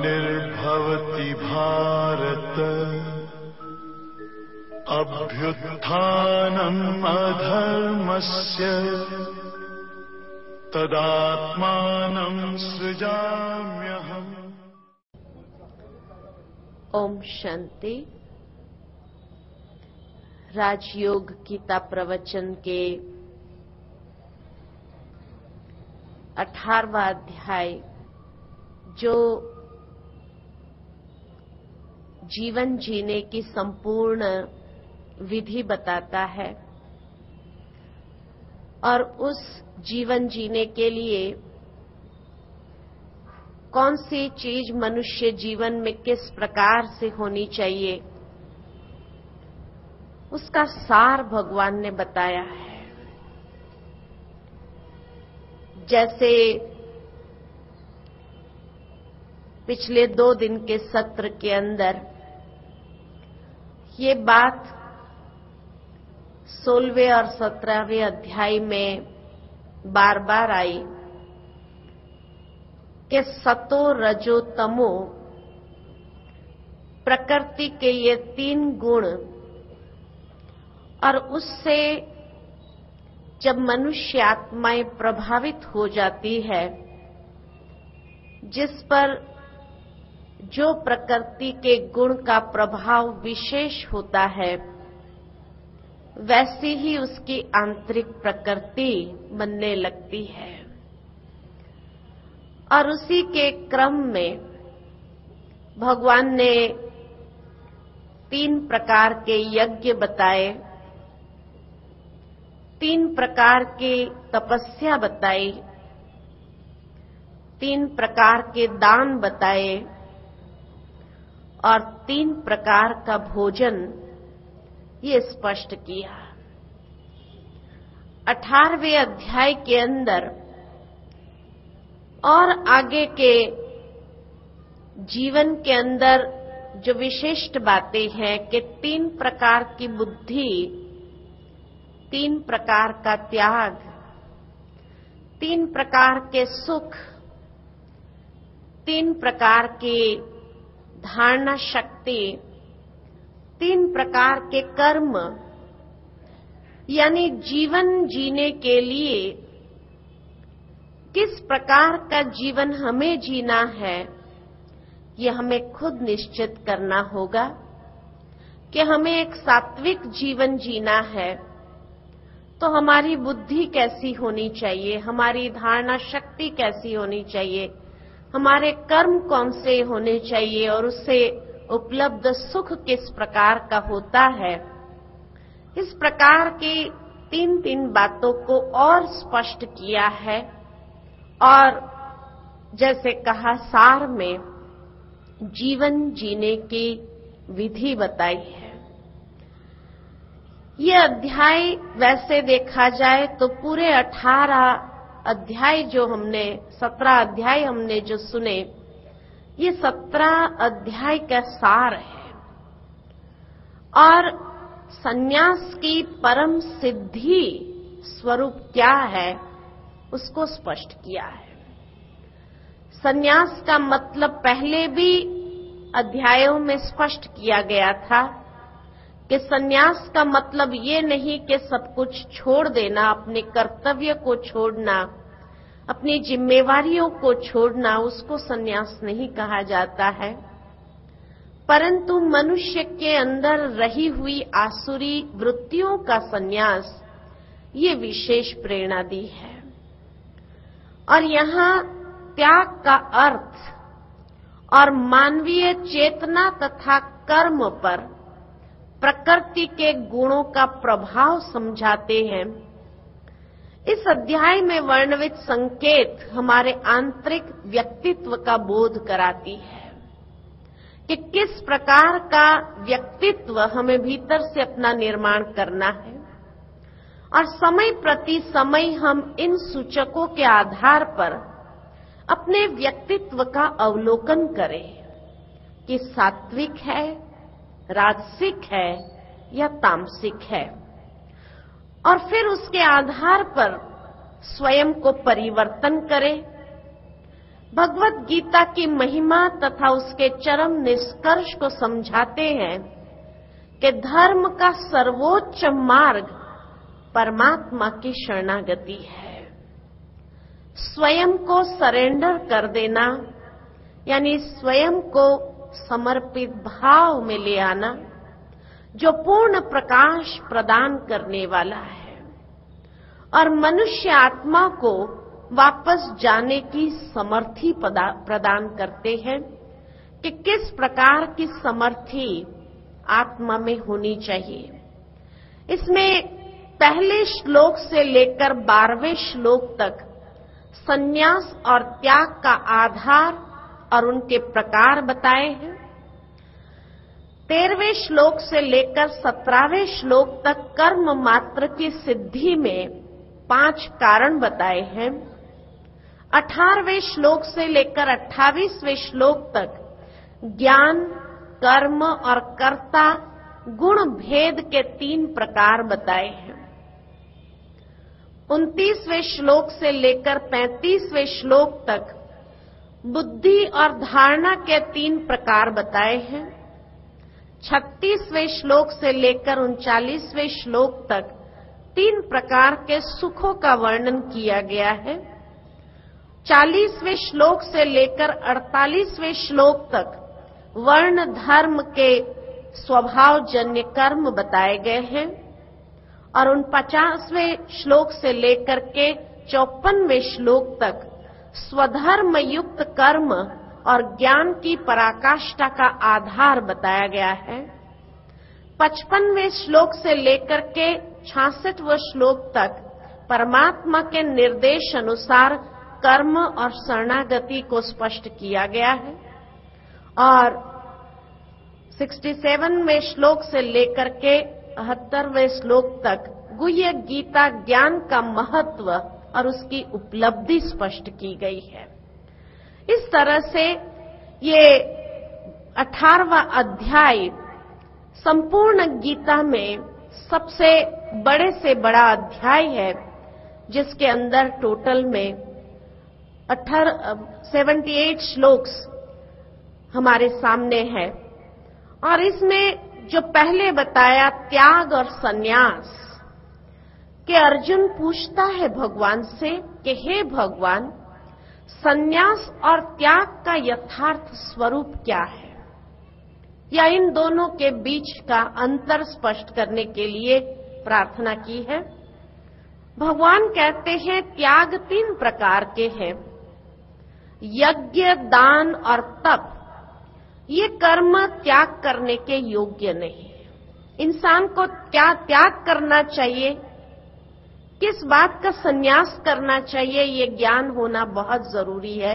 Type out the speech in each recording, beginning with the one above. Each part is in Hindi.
ग्लानिर्भवति भारत अभ्युत्थानम् अधर्मस्य तदात्मानं सृजाम्यहम्। ओम शांति। राजयोग गीता प्रवचन के 18वां अध्याय जो जीवन जीने की संपूर्ण विधि बताता है और उस जीवन जीने के लिए कौन सी चीज मनुष्य जीवन में किस प्रकार से होनी चाहिए, उसका सार भगवान ने बताया है। जैसे पिछले 2 दिन के सत्र के अंदर ये बात 16वें और 17वें अध्याय में बार बार आई कि सतो रजो तमो प्रकृति के ये 3 गुण और उससे जब मनुष्य आत्माएं प्रभावित हो जाती है, जिस पर जो प्रकृति के गुण का प्रभाव विशेष होता है, वैसी ही उसकी आंतरिक प्रकृति बनने लगती है। और उसी के क्रम में भगवान ने 3 प्रकार के यज्ञ बताए, 3 प्रकार की तपस्या बताई, 3 प्रकार के दान बताए और 3 प्रकार का भोजन ये स्पष्ट किया। 18वें अध्याय के अंदर और आगे के जीवन के अंदर जो विशिष्ट बातें हैं कि 3 प्रकार की बुद्धि, 3 प्रकार का त्याग, 3 प्रकार के सुख, 3 प्रकार की धारणा शक्ति, 3 प्रकार के कर्म, यानी जीवन जीने के लिए किस प्रकार का जीवन हमें जीना है, ये हमें खुद निश्चित करना होगा कि हमें एक सात्विक जीवन जीना है तो हमारी बुद्धि कैसी होनी चाहिए, हमारी धारणा शक्ति कैसी होनी चाहिए, हमारे कर्म कौन से होने चाहिए और उससे उपलब्ध सुख किस प्रकार का होता है। इस प्रकार की 3 बातों को और स्पष्ट किया है और जैसे कहा सार में जीवन जीने की विधि बताई है। ये अध्याय वैसे देखा जाए तो पूरे 18 अध्याय जो हमने 17 अध्याय हमने जो सुने, ये 17 अध्याय का सार है और सन्यास की परम सिद्धि स्वरूप क्या है उसको स्पष्ट किया है। सन्यास का मतलब पहले भी अध्यायों में स्पष्ट किया गया था कि सन्यास का मतलब ये नहीं कि सब कुछ छोड़ देना, अपने कर्तव्य को छोड़ना, अपनी जिम्मेवारियों को छोड़ना, उसको सन्यास नहीं कहा जाता है, परंतु मनुष्य के अंदर रही हुई आसुरी वृत्तियों का सन्यास ये विशेष प्रेरणा दी है। और यहाँ त्याग का अर्थ और मानवीय चेतना तथा कर्म पर प्रकृति के गुणों का प्रभाव समझाते हैं। इस अध्याय में वर्णित संकेत हमारे आंतरिक व्यक्तित्व का बोध कराती है कि किस प्रकार का व्यक्तित्व हमें भीतर से अपना निर्माण करना है और समय प्रति समय हम इन सूचकों के आधार पर अपने व्यक्तित्व का अवलोकन करें कि सात्विक है, राजसिक है या तामसिक है, और फिर उसके आधार पर स्वयं को परिवर्तन करें, भगवत गीता की महिमा तथा उसके चरम निष्कर्ष को समझाते हैं कि धर्म का सर्वोच्च मार्ग परमात्मा की शरणागति है। स्वयं को सरेंडर कर देना, यानी स्वयं को समर्पित भाव में ले आना, जो पूर्ण प्रकाश प्रदान करने वाला है और मनुष्य आत्मा को वापस जाने की समर्थी प्रदान करते हैं कि किस प्रकार की समर्थी आत्मा में होनी चाहिए। इसमें पहले श्लोक से लेकर 12वें श्लोक तक संन्यास और त्याग का आधार और उनके प्रकार बताए हैं। 13वें श्लोक से लेकर 17वें श्लोक तक कर्म मात्र की सिद्धि में 5 कारण बताए हैं। 18वें श्लोक से लेकर 28वें श्लोक तक ज्ञान, कर्म और कर्ता गुण भेद के 3 प्रकार बताए हैं। 29वें श्लोक से लेकर 35वें श्लोक तक बुद्धि और धारणा के 3 प्रकार बताए हैं। 36वें श्लोक से लेकर 39वें श्लोक तक 3 प्रकार के सुखों का वर्णन किया गया है। 40वें श्लोक से लेकर 48वें श्लोक तक वर्ण धर्म के स्वभावजन्य कर्म बताए गए हैं और 49वें श्लोक से लेकर के 54वें श्लोक तक स्वधर्म युक्त कर्म और ज्ञान की पराकाष्ठा का आधार बताया गया है। 55वें श्लोक से लेकर के 66वें श्लोक तक परमात्मा के निर्देश अनुसार कर्म और शरणागति को स्पष्ट किया गया है और 67वें श्लोक से लेकर के 78वें श्लोक तक गुह्य गीता ज्ञान का महत्व और उसकी उपलब्धि स्पष्ट की गई है। इस तरह से ये 18वां अध्याय संपूर्ण गीता में सबसे बड़े से बड़ा अध्याय है, जिसके अंदर टोटल में 78 श्लोक्स हमारे सामने है और इसमें जो पहले बताया त्याग और सन्यास कि अर्जुन पूछता है भगवान से कि हे भगवान, सन्यास और त्याग का यथार्थ स्वरूप क्या है, या इन दोनों के बीच का अंतर स्पष्ट करने के लिए प्रार्थना की है। भगवान कहते हैं त्याग 3 प्रकार के हैं। यज्ञ, दान और तप ये कर्म त्याग करने के योग्य नहीं है। इंसान को क्या त्याग करना चाहिए, किस बात का संन्यास करना चाहिए, ये ज्ञान होना बहुत जरूरी है।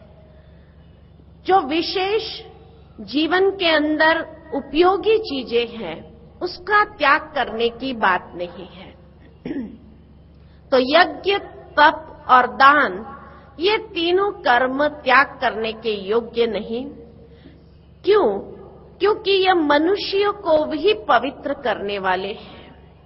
जो विशेष जीवन के अंदर उपयोगी चीजें हैं उसका त्याग करने की बात नहीं है। तो यज्ञ, तप और दान ये तीनों कर्म त्याग करने के योग्य नहीं। क्यों? क्योंकि ये मनुष्यों को भी पवित्र करने वाले हैं।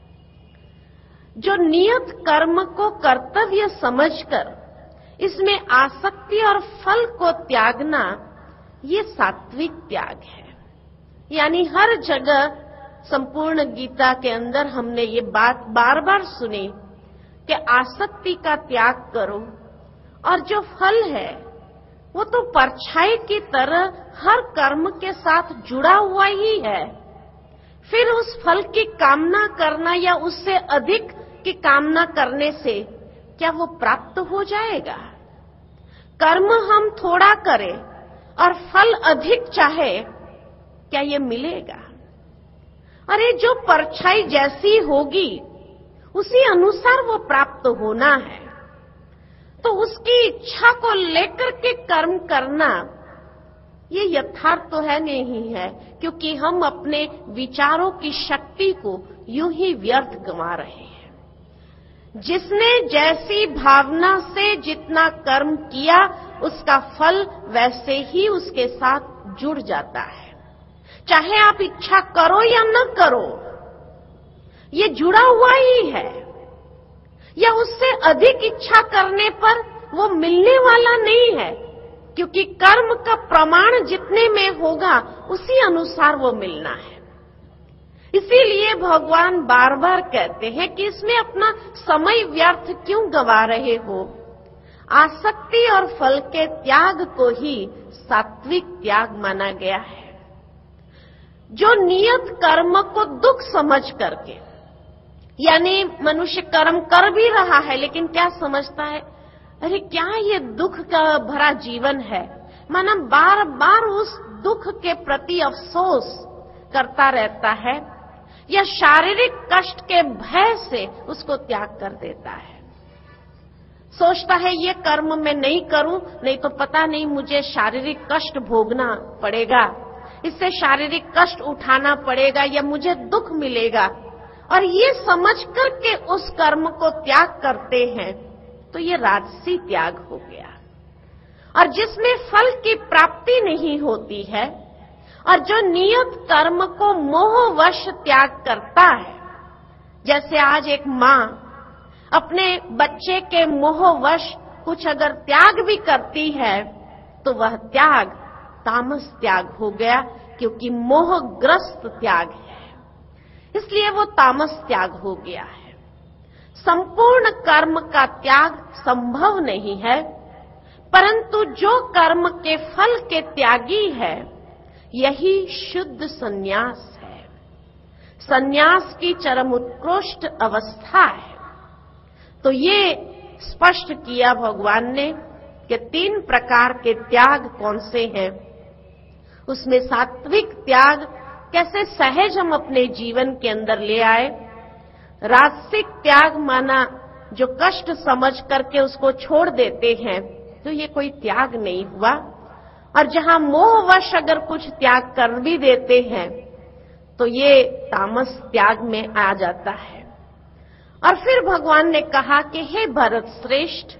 जो नियत कर्म को कर्तव्य समझकर इसमें आसक्ति और फल को त्यागना, ये सात्विक त्याग है। यानी हर जगह संपूर्ण गीता के अंदर हमने ये बात बार बार सुनी कि आसक्ति का त्याग करो, और जो फल है वो तो परछाई की तरह हर कर्म के साथ जुड़ा हुआ ही है। फिर उस फल की कामना करना या उससे अधिक की कामना करने से क्या वो प्राप्त हो जाएगा? कर्म हम थोड़ा करें और फल अधिक चाहे, क्या ये मिलेगा? अरे जो परछाई जैसी होगी उसी अनुसार वो प्राप्त होना है। तो उसकी इच्छा को लेकर के कर्म करना ये यथार्थ तो है नहीं है, क्योंकि हम अपने विचारों की शक्ति को यूं ही व्यर्थ गंवा रहे हैं। जिसने जैसी भावना से जितना कर्म किया उसका फल वैसे ही उसके साथ जुड़ जाता है। चाहे आप इच्छा करो या न करो, ये जुड़ा हुआ ही है। या उससे अधिक इच्छा करने पर वो मिलने वाला नहीं है। क्योंकि कर्म का प्रमाण जितने में होगा उसी अनुसार वो मिलना है। इसीलिए भगवान बार बार कहते हैं कि इसमें अपना समय व्यर्थ क्यों गवा रहे हो। आसक्ति और फल के त्याग को ही सात्विक त्याग माना गया है। जो नियत कर्म को दुख समझ करके, यानी मनुष्य कर्म कर भी रहा है लेकिन क्या समझता है, अरे क्या ये दुख का भरा जीवन है, माना बार बार उस दुख के प्रति अफसोस करता रहता है या शारीरिक कष्ट के भय से उसको त्याग कर देता है। सोचता है ये कर्म मैं नहीं करूं, नहीं तो पता नहीं मुझे शारीरिक कष्ट भोगना पड़ेगा, इससे शारीरिक कष्ट उठाना पड़ेगा या मुझे दुख मिलेगा, और ये समझ करके उस कर्म को त्याग करते हैं तो ये राजसी त्याग हो गया। और जिसमें फल की प्राप्ति नहीं होती है और जो नियत कर्म को मोहवश त्याग करता है, जैसे आज एक मां अपने बच्चे के मोहवश कुछ अगर त्याग भी करती है तो वह त्याग तामस त्याग हो गया, क्योंकि मोहग्रस्त त्याग है, इसलिए वो तामस त्याग हो गया है। संपूर्ण कर्म का त्याग संभव नहीं है, परंतु जो कर्म के फल के त्यागी है यही शुद्ध संन्यास है। संन्यास की चरम उत्कृष्ट अवस्था है। तो ये स्पष्ट किया भगवान ने कि 3 प्रकार के त्याग कौन से हैं। उसमें सात्विक त्याग कैसे सहज हम अपने जीवन के अंदर ले आए। राजसिक त्याग माना जो कष्ट समझ करके उसको छोड़ देते हैं, तो ये कोई त्याग नहीं हुआ। और जहां मोहवश अगर कुछ त्याग कर भी देते हैं तो ये तामस त्याग में आ जाता है। और फिर भगवान ने कहा कि हे भरत श्रेष्ठ,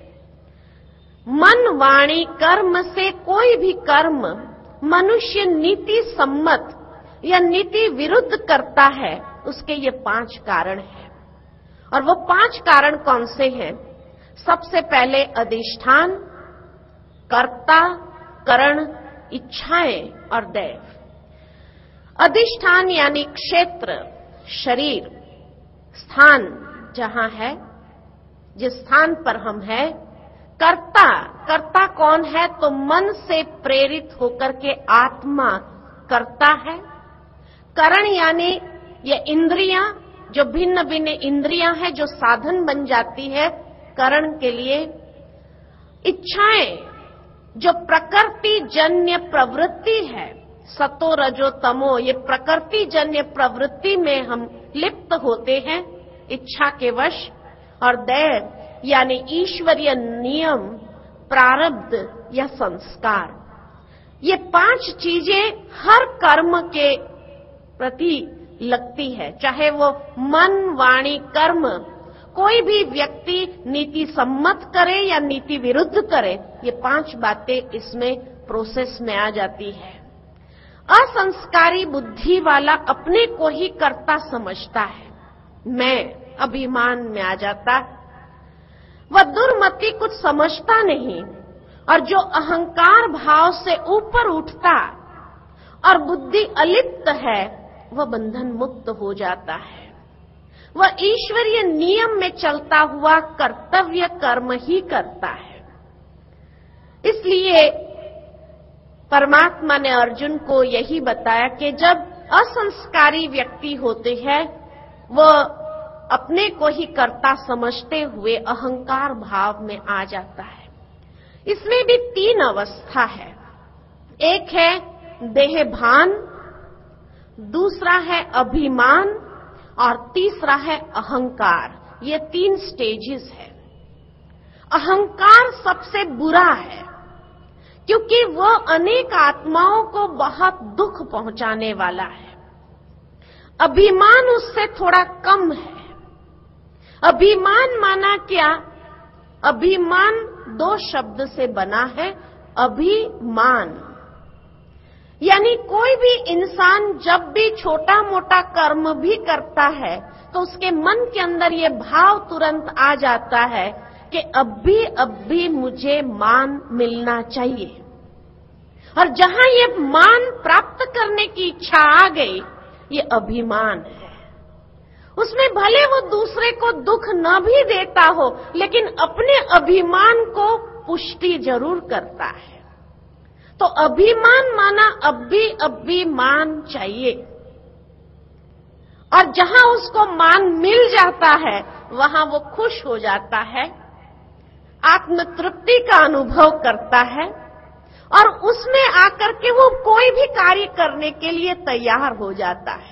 मन वाणी कर्म से कोई भी कर्म मनुष्य नीति सम्मत या नीति विरुद्ध करता है, उसके ये 5 कारण हैं। और वो 5 कारण कौन से हैं? सबसे पहले अधिष्ठान, कर्ता, करण, इच्छाएं और दैव। अधिष्ठान यानी क्षेत्र, शरीर, स्थान जहां है, जिस स्थान पर हम हैं। कर्ता, कर्ता कौन है? तो मन से प्रेरित होकर के आत्मा करता है। करण यानी ये इंद्रियां, जो भिन्न भिन्न इंद्रियां हैं, जो साधन बन जाती है करण के लिए। इच्छाएं, जो प्रकृति जन्य प्रवृत्ति है, सतो रजो तमो, ये प्रकृति जन्य प्रवृत्ति में हम लिप्त होते हैं इच्छा के वश। और दैव यानी ईश्वरीय नियम, प्रारब्ध या संस्कार। ये 5 चीजें हर कर्म के प्रति लगती है, चाहे वो मन वाणी कर्म कोई भी व्यक्ति नीति सम्मत करे या नीति विरुद्ध करे, ये 5 बातें इसमें प्रोसेस में आ जाती है। असंस्कारी बुद्धि वाला अपने को ही कर्ता समझता है, मैं अभिमान में आ जाता, वह दुर्मति कुछ समझता नहीं। और जो अहंकार भाव से ऊपर उठता और बुद्धि अलिप्त है, वह बंधन मुक्त हो जाता है। वह ईश्वरीय नियम में चलता हुआ कर्तव्य कर्म ही करता है। इसलिए परमात्मा ने अर्जुन को यही बताया कि जब असंस्कारी व्यक्ति होते हैं, वह अपने को ही कर्ता समझते हुए अहंकार भाव में आ जाता है। इसमें भी 3 अवस्था है। एक है देहभान, दूसरा है अभिमान और तीसरा है अहंकार। ये 3 स्टेजेस है। अहंकार सबसे बुरा है, क्योंकि वह अनेक आत्माओं को बहुत दुख पहुंचाने वाला है। अभिमान उससे थोड़ा कम है। अभिमान माना क्या? अभिमान 2 शब्द से बना है, अभिमान यानी कोई भी इंसान जब भी छोटा मोटा कर्म भी करता है तो उसके मन के अंदर ये भाव तुरंत आ जाता है कि अब भी मुझे मान मिलना चाहिए। और जहां ये मान प्राप्त करने की इच्छा आ गई, ये अभिमान है। उसमें भले वो दूसरे को दुख न भी देता हो, लेकिन अपने अभिमान को पुष्टि जरूर करता है। तो अभिमान माना अभिमान चाहिए, और जहां उसको मान मिल जाता है वहां वो खुश हो जाता है, आत्म तृप्ति का अनुभव करता है, और उसमें आकर के वो कोई भी कार्य करने के लिए तैयार हो जाता है।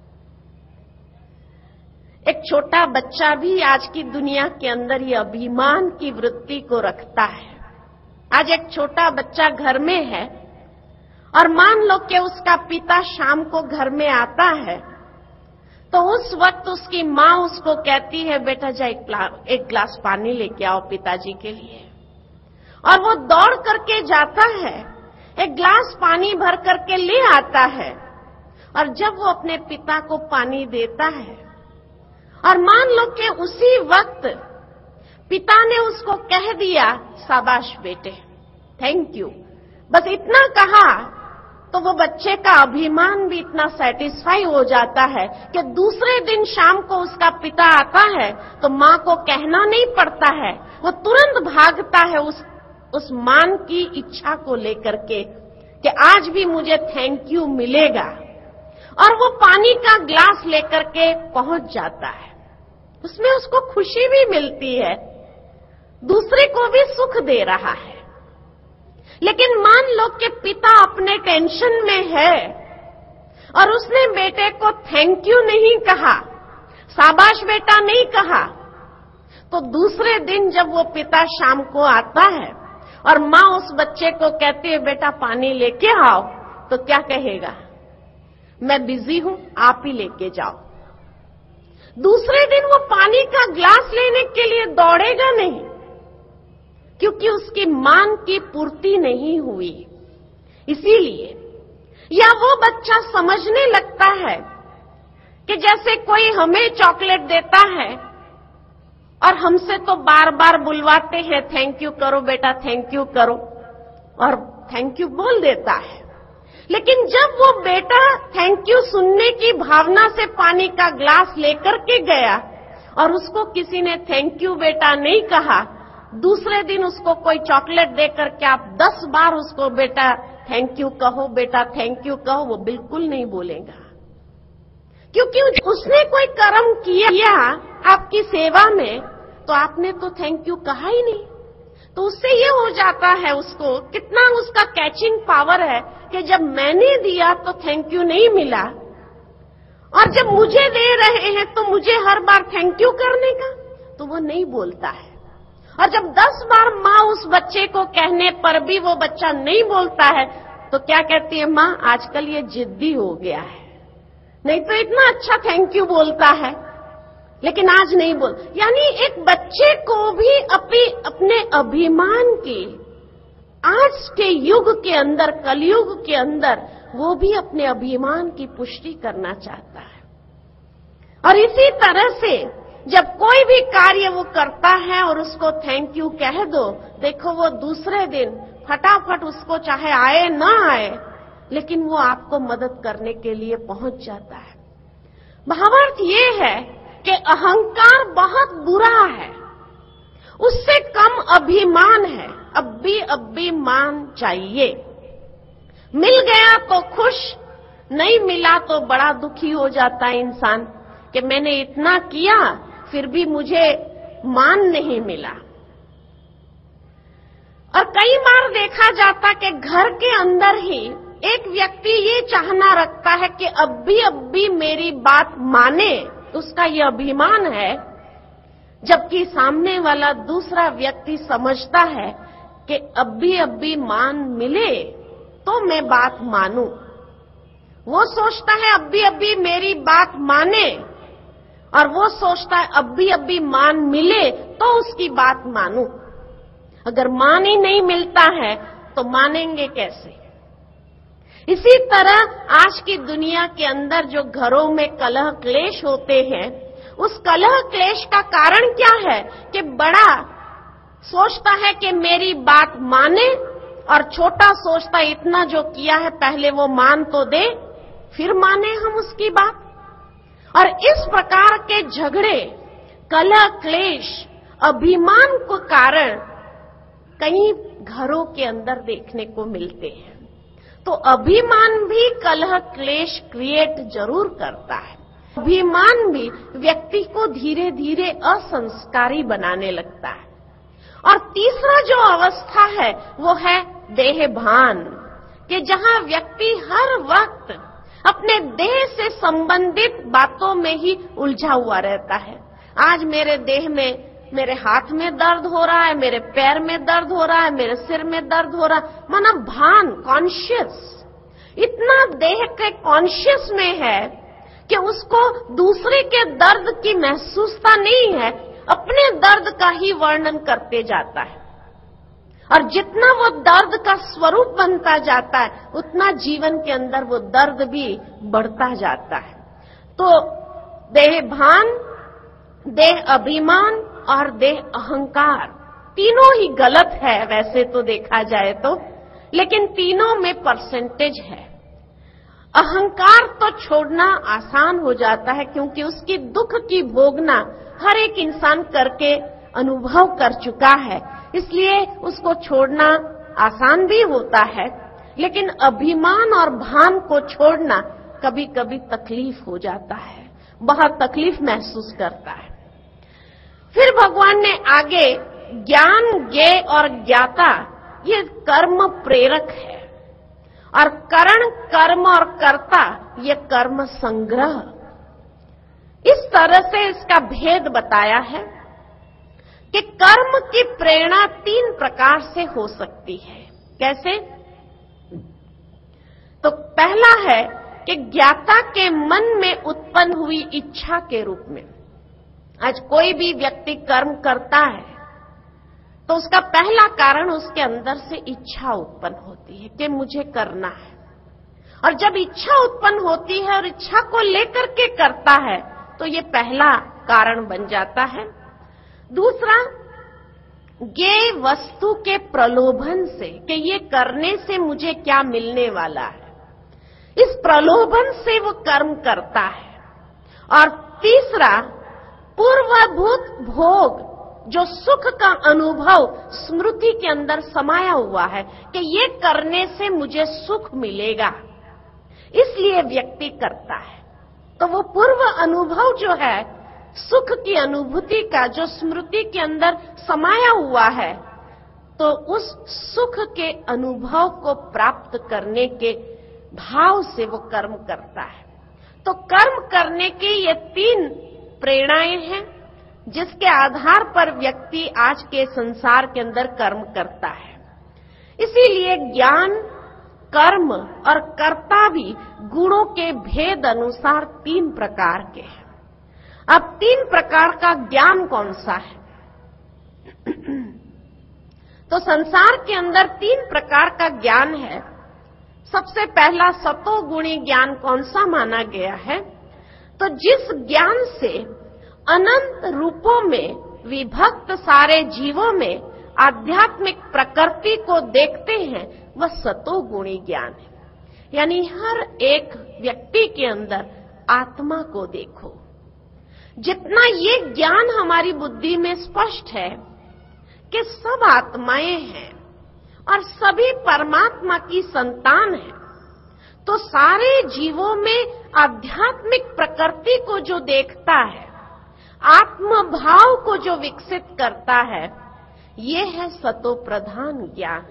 एक छोटा बच्चा भी आज की दुनिया के अंदर ये अभिमान की वृत्ति को रखता है। आज एक छोटा बच्चा घर में है और मान लो कि उसका पिता शाम को घर में आता है, तो उस वक्त उसकी माँ उसको कहती है, बेटा जा एक ग्लास पानी लेके आओ पिताजी के लिए। और वो दौड़ करके जाता है, एक ग्लास पानी भर करके ले आता है, और जब वो अपने पिता को पानी देता है, और मान लो कि उसी वक्त पिता ने उसको कह दिया, शाबाश बेटे, थैंक यू, बस इतना कहा, तो वो बच्चे का अभिमान भी इतना सेटिस्फाई हो जाता है कि दूसरे दिन शाम को उसका पिता आता है तो माँ को कहना नहीं पड़ता है, वो तुरंत भागता है उस मान की इच्छा को लेकर के कि आज भी मुझे थैंक यू मिलेगा, और वो पानी का ग्लास लेकर के पहुंच जाता है। उसमें उसको खुशी भी मिलती है, दूसरे को भी सुख दे रहा है। लेकिन मान लो कि पिता अपने टेंशन में है और उसने बेटे को थैंक यू नहीं कहा, शाबाश बेटा नहीं कहा, तो दूसरे दिन जब वो पिता शाम को आता है और माँ उस बच्चे को कहती है, बेटा पानी लेके आओ, तो क्या कहेगा, मैं बिजी हूं, आप ही लेके जाओ। दूसरे दिन वो पानी का ग्लास लेने के लिए दौड़ेगा नहीं, क्योंकि उसकी मांग की पूर्ति नहीं हुई। इसीलिए या वो बच्चा समझने लगता है कि जैसे कोई हमें चॉकलेट देता है और हमसे तो बार बार बुलवाते हैं, थैंक यू करो बेटा, थैंक यू करो, और थैंक यू बोल देता है। लेकिन जब वो बेटा थैंक यू सुनने की भावना से पानी का ग्लास लेकर के गया और उसको किसी ने थैंक यू बेटा नहीं कहा, दूसरे दिन उसको कोई चॉकलेट देकर के आप 10 बार उसको बेटा थैंक यू कहो, बेटा थैंक यू कहो, वो बिल्कुल नहीं बोलेगा, क्योंकि उसने कोई कर्म किया आपकी सेवा में, तो आपने तो थैंक यू कहा ही नहीं। तो उससे ये हो जाता है, उसको कितना उसका कैचिंग पावर है कि जब मैंने दिया तो थैंक यू नहीं मिला, और जब मुझे दे रहे हैं तो मुझे हर बार थैंक यू करने का, तो वो नहीं बोलता है। और जब 10 बार माँ उस बच्चे को कहने पर भी वो बच्चा नहीं बोलता है, तो क्या कहती है माँ, आजकल ये जिद्दी हो गया है, नहीं तो इतना अच्छा थैंक यू बोलता है, लेकिन आज नहीं बोल। यानी एक बच्चे को भी अपने अभिमान की, आज के युग के अंदर, कलयुग के अंदर, वो भी अपने अभिमान की पुष्टि करना चाहता है। और इसी तरह से जब कोई भी कार्य वो करता है और उसको थैंक यू कह दो, देखो वो दूसरे दिन फटाफट, उसको चाहे आए ना आए, लेकिन वो आपको मदद करने के लिए पहुंच जाता है। भावार्थ ये है कि अहंकार बहुत बुरा है, उससे कम अभिमान है। अभिमान चाहिए, मिल गया तो खुश, नहीं मिला तो बड़ा दुखी हो जाता है इंसान कि मैंने इतना किया फिर भी मुझे मान नहीं मिला। और कई बार देखा जाता कि घर के अंदर ही एक व्यक्ति ये चाहना रखता है कि अब भी मेरी बात माने, उसका ये अभिमान है, जबकि सामने वाला दूसरा व्यक्ति समझता है कि अब भी मान मिले तो मैं बात मानूं। वो सोचता है अब भी मेरी बात माने, और वो सोचता है अब भी मान मिले तो उसकी बात मानूं। अगर मान ही नहीं मिलता है तो मानेंगे कैसे? इसी तरह आज की दुनिया के अंदर जो घरों में कलह क्लेश होते हैं, उस कलह क्लेश का कारण क्या है कि बड़ा सोचता है कि मेरी बात माने और छोटा सोचता इतना जो किया है पहले वो मान तो दे, फिर माने हम उसकी बात। और इस प्रकार के झगड़े, कलह, क्लेश, अभिमान को कारण कई घरों के अंदर देखने को मिलते हैं। तो अभिमान भी कलह, क्लेश क्रिएट जरूर करता है। अभिमान भी व्यक्ति को धीरे धीरे असंस्कारी बनाने लगता है। और तीसरा जो अवस्था है वो है देहभान, कि जहां व्यक्ति हर वक्त अपने देह से संबंधित बातों में ही उलझा हुआ रहता है। आज मेरे देह में, मेरे हाथ में दर्द हो रहा है, मेरे पैर में दर्द हो रहा है, मेरे सिर में दर्द हो रहा है, माना भान, कॉन्शियस, इतना देह के कॉन्शियस में है कि उसको दूसरे के दर्द की महसूसता नहीं है, अपने दर्द का ही वर्णन करते जाता है। और जितना वो दर्द का स्वरूप बनता जाता है, उतना जीवन के अंदर वो दर्द भी बढ़ता जाता है। तो देह भान, देह अभिमान और देह अहंकार तीनों ही गलत है वैसे तो देखा जाए तो, लेकिन तीनों में परसेंटेज है। अहंकार तो छोड़ना आसान हो जाता है क्योंकि उसकी दुख की भोगना हर एक इंसान करके अनुभव कर चुका है, इसलिए उसको छोड़ना आसान भी होता है। लेकिन अभिमान और भान को छोड़ना कभी कभी तकलीफ हो जाता है, बहुत तकलीफ महसूस करता है। फिर भगवान ने आगे ज्ञान, ज्ञेय और ज्ञाता ये कर्म प्रेरक है, और करण, कर्म और कर्ता ये कर्म संग्रह। इस तरह से इसका भेद बताया है कि कर्म की प्रेरणा 3 प्रकार से हो सकती है। कैसे? तो पहला है कि ज्ञाता के मन में उत्पन्न हुई इच्छा के रूप में। आज कोई भी व्यक्ति कर्म करता है तो उसका पहला कारण उसके अंदर से इच्छा उत्पन्न होती है कि मुझे करना है। और जब इच्छा उत्पन्न होती है और इच्छा को लेकर के करता है तो ये पहला कारण बन जाता है। दूसरा, ज्ञेय वस्तु के प्रलोभन से कि ये करने से मुझे क्या मिलने वाला है, इस प्रलोभन से वो कर्म करता है। और तीसरा, पूर्वभूत भोग, जो सुख का अनुभव स्मृति के अंदर समाया हुआ है कि ये करने से मुझे सुख मिलेगा, इसलिए व्यक्ति करता है। तो वो पूर्व अनुभव जो है सुख की अनुभूति का, जो स्मृति के अंदर समाया हुआ है, तो उस सुख के अनुभव को प्राप्त करने के भाव से वो कर्म करता है। तो कर्म करने की ये 3 प्रेरणाएं हैं जिसके आधार पर व्यक्ति आज के संसार के अंदर कर्म करता है। इसीलिए ज्ञान, कर्म और कर्ता भी गुणों के भेद अनुसार 3 प्रकार के हैं। अब 3 प्रकार का ज्ञान कौन सा है? तो संसार के अंदर 3 प्रकार का ज्ञान है। सबसे पहला सतोगुणी ज्ञान कौन सा माना गया है? तो जिस ज्ञान से अनंत रूपों में विभक्त सारे जीवों में आध्यात्मिक प्रकृति को देखते हैं, वह सतोगुणी ज्ञान है। यानी हर एक व्यक्ति के अंदर आत्मा को देखो। जितना ये ज्ञान हमारी बुद्धि में स्पष्ट है कि सब आत्माएं हैं और सभी परमात्मा की संतान है, तो सारे जीवों में आध्यात्मिक प्रकृति को जो देखता है, आत्म भाव को जो विकसित करता है, ये है सतो प्रधान ज्ञान।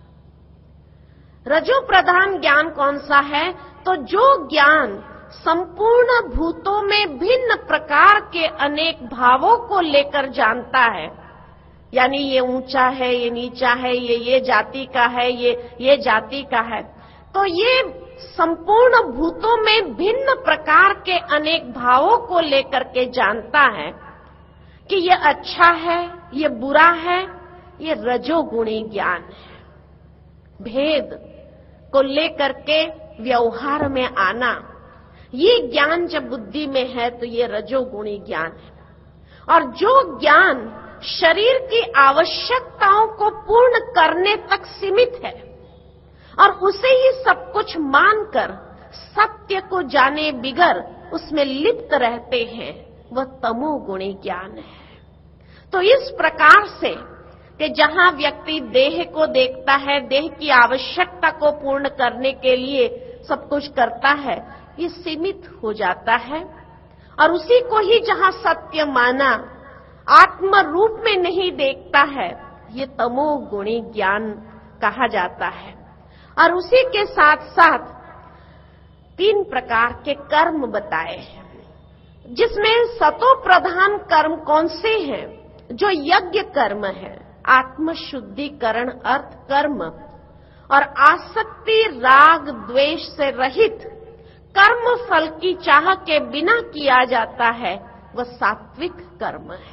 रजो प्रधान ज्ञान कौन सा है? तो जो ज्ञान संपूर्ण भूतों में भिन्न प्रकार के अनेक भावों को लेकर जानता है, यानी ये ऊंचा है, ये नीचा है, ये जाति का है, ये जाति का है, तो ये संपूर्ण भूतों में भिन्न प्रकार के अनेक भावों को लेकर के जानता है कि ये अच्छा है, ये बुरा है, ये रजोगुणी ज्ञान है। भेद को लेकर के व्यवहार में आना, ये ज्ञान जब बुद्धि में है तो ये रजोगुणी ज्ञान है। और जो ज्ञान शरीर की आवश्यकताओं को पूर्ण करने तक सीमित है और उसे ही सब कुछ मानकर सत्य को जाने बिगर उसमें लिप्त रहते हैं, वह तमोगुणी ज्ञान है। तो इस प्रकार से कि जहां व्यक्ति देह को देखता है, देह की आवश्यकता को पूर्ण करने के लिए सब कुछ करता है, ये सीमित हो जाता है और उसी को ही जहां सत्य माना आत्म रूप में नहीं देखता है, ये तमोगुणी ज्ञान कहा जाता है। और उसी के साथ साथ 3 प्रकार के कर्म बताए हैं, जिसमें सतो प्रधान कर्म कौन से हैं? जो यज्ञ कर्म है, आत्मशुद्धिकरण अर्थ कर्म, और आसक्ति राग द्वेष से रहित कर्म फल की चाह के बिना किया जाता है, वह सात्विक कर्म है।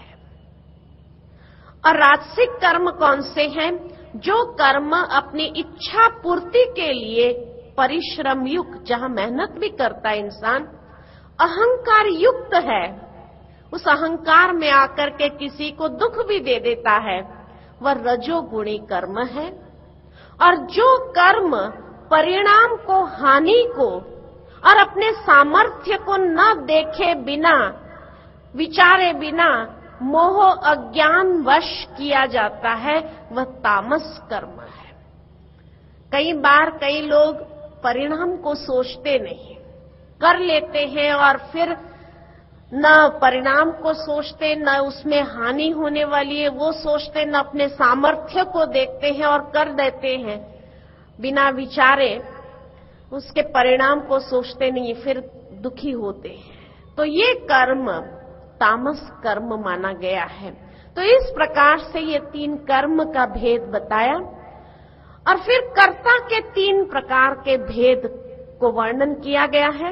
और राजसिक कर्म कौन से हैं? जो कर्म अपनी इच्छा पूर्ति के लिए परिश्रम युक्त, जहां मेहनत भी करता है इंसान, अहंकार युक्त है, उस अहंकार में आकर के किसी को दुख भी दे देता है, वह रजोगुणी कर्म है। और जो कर्म परिणाम को, हानि को और अपने सामर्थ्य को न देखे बिना, विचारे बिना मोह अज्ञान वश किया जाता है, वह तामस कर्म है। कई बार कई लोग परिणाम को सोचते नहीं, कर लेते हैं और फिर न परिणाम को सोचते, न उसमें हानि होने वाली है वो सोचते, न अपने सामर्थ्य को देखते हैं और कर देते हैं बिना विचारे, उसके परिणाम को सोचते नहीं, फिर दुखी होते हैं। तो ये कर्म तामस कर्म माना गया है। तो इस प्रकार से ये 3 कर्म का भेद बताया और फिर कर्ता के 3 प्रकार के भेद को वर्णन किया गया है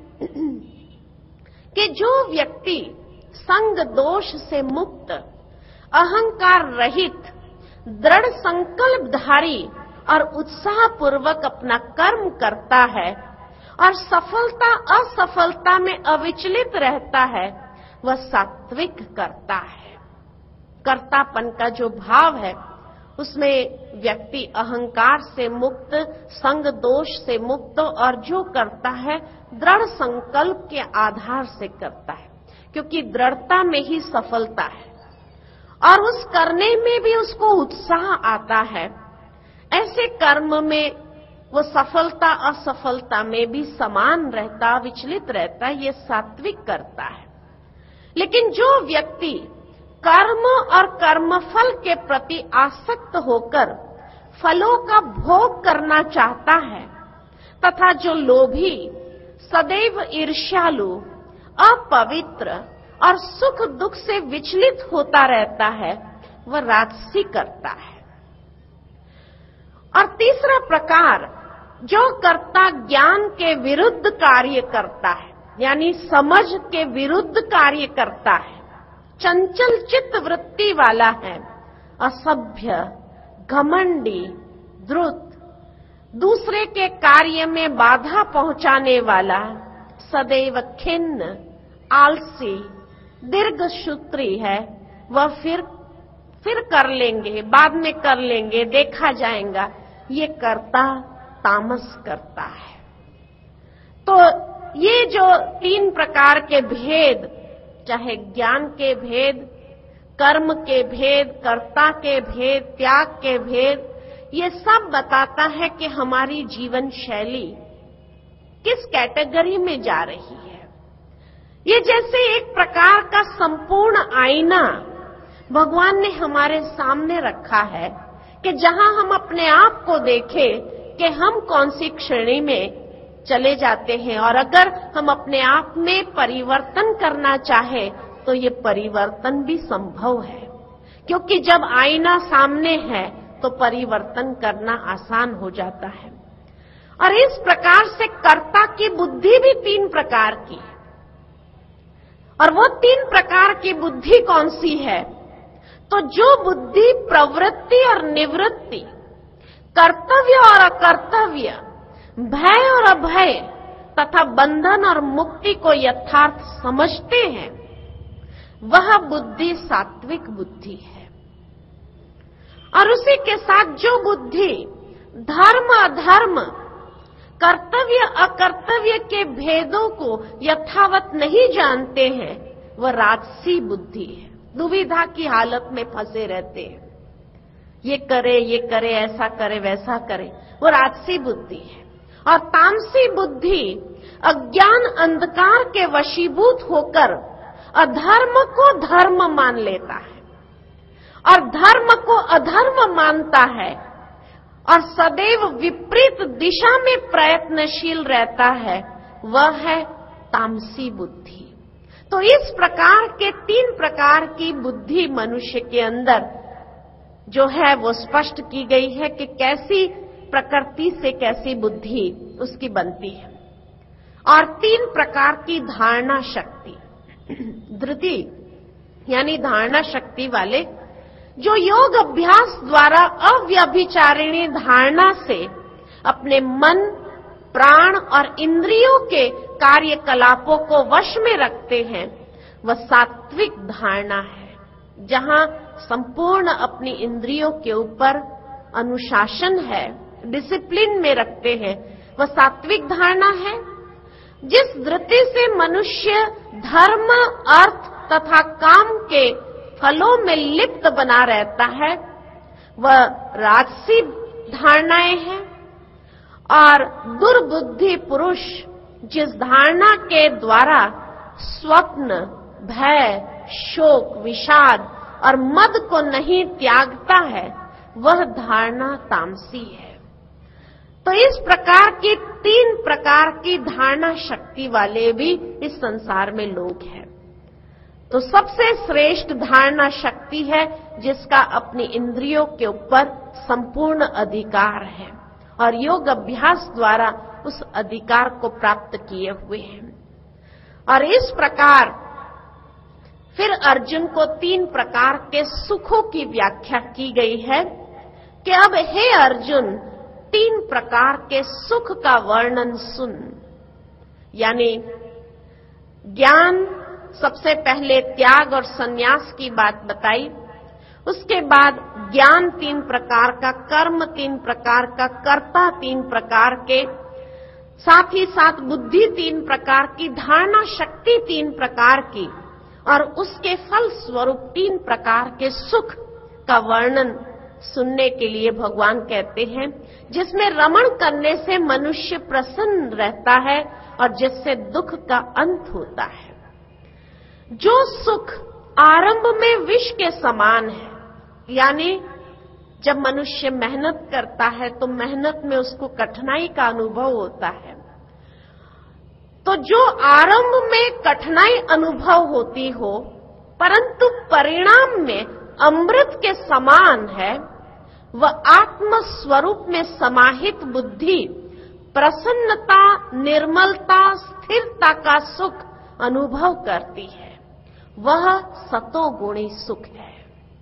कि जो व्यक्ति संग दोष से मुक्त, अहंकार रहित, दृढ़ संकल्पधारी और उत्साहपूर्वक अपना कर्म करता है और सफलता असफलता में अविचलित रहता है, वह सात्विक करता है। कर्तापन का जो भाव है उसमें व्यक्ति अहंकार से मुक्त, संग दोष से मुक्त और जो करता है दृढ़ संकल्प के आधार से करता है, क्योंकि दृढ़ता में ही सफलता है और उस करने में भी उसको उत्साह आता है। ऐसे कर्म में वो सफलता असफलता में भी समान रहता, विचलित रहता, ये सात्विक करता है। लेकिन जो व्यक्ति कर्म और कर्मफल के प्रति आसक्त होकर फलों का भोग करना चाहता है तथा जो लोभी, सदैव ईर्ष्यालु, अपवित्र और सुख दुख से विचलित होता रहता है, वह राजसी करता है। और तीसरा प्रकार, जो कर्ता ज्ञान के विरुद्ध कार्य करता है, यानी समझ के विरुद्ध कार्य करता है, चंचल चित्त वृत्ति वाला है, असभ्य, घमंडी, द्रुत, दूसरे के कार्य में बाधा पहुंचाने वाला, सदैव खिन्न, आलसी, दीर्घसूत्री है, वह फिर कर लेंगे, बाद में कर लेंगे, देखा जाएगा, ये कर्ता तामस करता है। तो ये जो 3 प्रकार के भेद, चाहे ज्ञान के भेद, कर्म के भेद, कर्ता के भेद, त्याग के भेद, ये सब बताता है कि हमारी जीवन शैली किस कैटेगरी में जा रही है। ये जैसे एक प्रकार का संपूर्ण आईना भगवान ने हमारे सामने रखा है कि जहां हम अपने आप को देखें कि हम कौन सी श्रेणी में चले जाते हैं, और अगर हम अपने आप में परिवर्तन करना चाहे तो ये परिवर्तन भी संभव है, क्योंकि जब आईना सामने है तो परिवर्तन करना आसान हो जाता है। और इस प्रकार से कर्ता की बुद्धि भी 3 प्रकार की है। और वो 3 प्रकार की बुद्धि कौन सी है? तो जो बुद्धि प्रवृत्ति और निवृत्ति, कर्तव्य और अकर्तव्य, भय और अभय तथा बंधन और मुक्ति को यथार्थ समझते हैं, वह बुद्धि सात्विक बुद्धि है। और उसी के साथ जो बुद्धि धर्म अधर्म, कर्तव्य अकर्तव्य के भेदों को यथावत नहीं जानते हैं, वह राजसी बुद्धि है। दुविधा की हालत में फंसे रहते हैं, ये करे, ऐसा करे, वैसा करे, वो राजसी बुद्धि है। और तामसी बुद्धि अज्ञान अंधकार के वशीभूत होकर अधर्म को धर्म मान लेता है और धर्म को अधर्म मानता है और सदैव विपरीत दिशा में प्रयत्नशील रहता है, वह है तामसी बुद्धि। तो इस प्रकार के 3 प्रकार की बुद्धि मनुष्य के अंदर जो है वो स्पष्ट की गई है कि कैसी प्रकृति से कैसी बुद्धि उसकी बनती है। और 3 प्रकार की धारणा शक्ति, धृति यानी धारणा शक्ति वाले, जो योग अभ्यास द्वारा अव्यभिचारिणी धारणा से अपने मन, प्राण और इंद्रियों के कार्यकलापों को वश में रखते हैं, वह सात्विक धारणा है। जहां संपूर्ण अपनी इंद्रियों के ऊपर अनुशासन है, डिसिप्लिन में रखते हैं, वह सात्विक धारणा है। जिस धृति से मनुष्य धर्म, अर्थ तथा काम के फलों में लिप्त बना रहता है, वह राजसी धारणाएं हैं। और दुर्बुद्धि पुरुष जिस धारणा के द्वारा स्वप्न, भय, शोक, विषाद और मद को नहीं त्यागता है, वह धारणा तामसी है। तो इस प्रकार की 3 प्रकार की धारणा शक्ति वाले भी इस संसार में लोग हैं। तो सबसे श्रेष्ठ धारणा शक्ति है जिसका अपनी इंद्रियों के ऊपर संपूर्ण अधिकार है और योग अभ्यास द्वारा उस अधिकार को प्राप्त किए हुए हैं। और इस प्रकार फिर अर्जुन को 3 प्रकार के सुखों की व्याख्या की गई है कि अब हे अर्जुन, 3 प्रकार के सुख का वर्णन सुन। यानी ज्ञान, सबसे पहले त्याग और संन्यास की बात बताई, उसके बाद ज्ञान 3 प्रकार का, कर्म 3 प्रकार का, कर्ता 3 प्रकार के, साथ ही साथ बुद्धि 3 प्रकार की, धारणा शक्ति 3 प्रकार की, और उसके फल स्वरूप 3 प्रकार के सुख का वर्णन सुनने के लिए भगवान कहते हैं, जिसमें रमण करने से मनुष्य प्रसन्न रहता है और जिससे दुख का अंत होता है। जो सुख आरंभ में विष के समान है, यानी जब मनुष्य मेहनत करता है तो मेहनत में उसको कठिनाई का अनुभव होता है, तो जो आरंभ में कठिनाई अनुभव होती हो परंतु परिणाम में अमृत के समान है, वह आत्म स्वरूप में समाहित बुद्धि प्रसन्नता, निर्मलता, स्थिरता का सुख अनुभव करती है। वह सतोगुणी सुख है।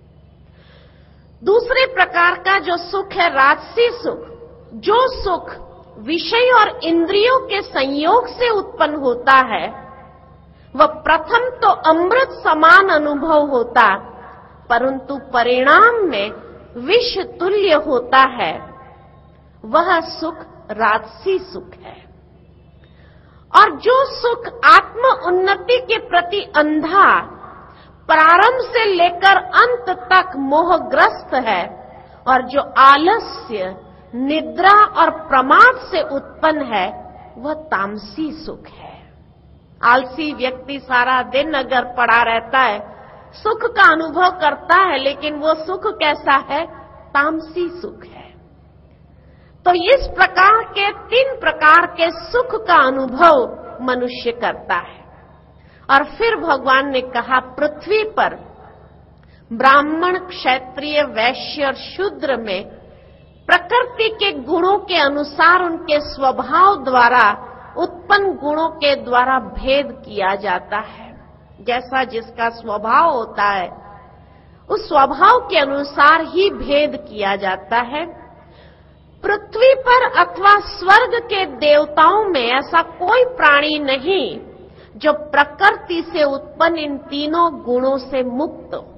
दूसरे प्रकार का जो सुख है राजसी सुख, जो सुख विषय और इंद्रियों के संयोग से उत्पन्न होता है, वह प्रथम तो अमृत समान अनुभव होता, परंतु परिणाम में विष तुल्य होता है। वह सुख राजसी सुख है। और जो सुख आत्म उन्नति के प्रति अंधा, प्रारंभ से लेकर अंत तक मोहग्रस्त है और जो आलस्य, निद्रा और प्रमाद से उत्पन्न है, वह तामसी सुख है। आलसी व्यक्ति सारा दिन अगर पड़ा रहता है, सुख का अनुभव करता है, लेकिन वो सुख कैसा है? तामसी सुख है। तो इस प्रकार के 3 प्रकार के सुख का अनुभव मनुष्य करता है। और फिर भगवान ने कहा, पृथ्वी पर ब्राह्मण, क्षत्रिय, वैश्य और शूद्र में प्रकृति के गुणों के अनुसार उनके स्वभाव द्वारा उत्पन्न गुणों के द्वारा भेद किया जाता है। जैसा जिसका स्वभाव होता है, उस स्वभाव के अनुसार ही भेद किया जाता है। पृथ्वी पर अथवा स्वर्ग के देवताओं में ऐसा कोई प्राणी नहीं जो प्रकृति से उत्पन्न इन तीनों गुणों से मुक्त हो।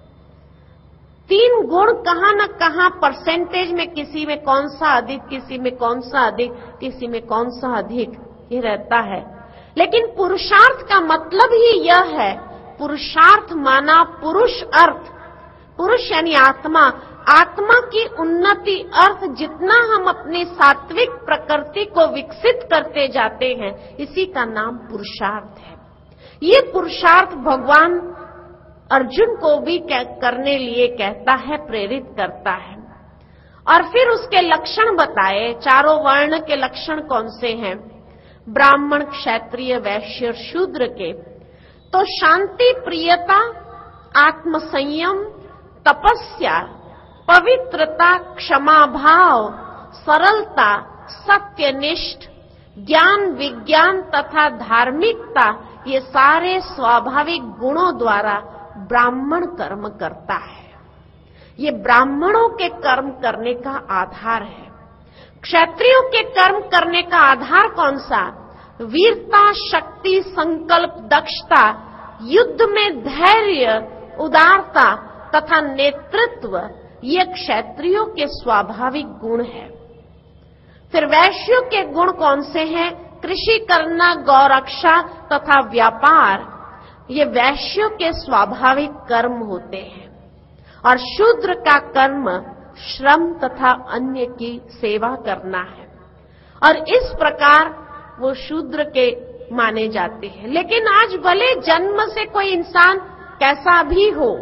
तीन गुण कहां न कहां परसेंटेज में, किसी में कौन सा अधिक, किसी में कौन सा अधिक, किसी में कौन सा अधिक, ये रहता है। लेकिन पुरुषार्थ का मतलब ही यह है, पुरुषार्थ माना पुरुष अर्थ, पुरुष यानी आत्मा, आत्मा की उन्नति अर्थ जितना हम अपनी सात्विक प्रकृति को विकसित करते जाते हैं, इसी का नाम पुरुषार्थ है। ये पुरुषार्थ भगवान अर्जुन को भी करने लिए कहता है, प्रेरित करता है। और फिर उसके लक्षण बताए, चारों वर्ण के लक्षण कौन से हैं, ब्राह्मण, क्षत्रिय, वैश्य और शूद्र के। तो शांति, प्रियता, आत्म संयम, तपस्या, पवित्रता, क्षमा भाव, सरलता, सत्यनिष्ठ, ज्ञान, विज्ञान तथा धार्मिकता, ये सारे स्वाभाविक गुणों द्वारा ब्राह्मण कर्म करता है। ये ब्राह्मणों के कर्म करने का आधार है। क्षत्रियों के कर्म करने का आधार कौन सा, वीरता, शक्ति, संकल्प, दक्षता, युद्ध में धैर्य, उदारता तथा नेतृत्व, ये क्षत्रियों के स्वाभाविक गुण है। फिर वैश्यों के गुण कौन से हैं, कृषि करना, गौरक्षा तथा व्यापार, ये वैश्यों के स्वाभाविक कर्म होते हैं। और शूद्र का कर्म श्रम तथा अन्य की सेवा करना है। और इस प्रकार वो शूद्र के माने जाते हैं। लेकिन आज भले जन्म से कोई इंसान कैसा भी हो,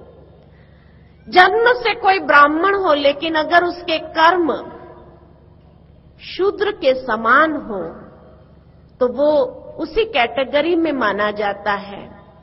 जन्म से कोई ब्राह्मण हो, लेकिन अगर उसके कर्म शूद्र के समान हो तो वो उसी कैटेगरी में माना जाता है।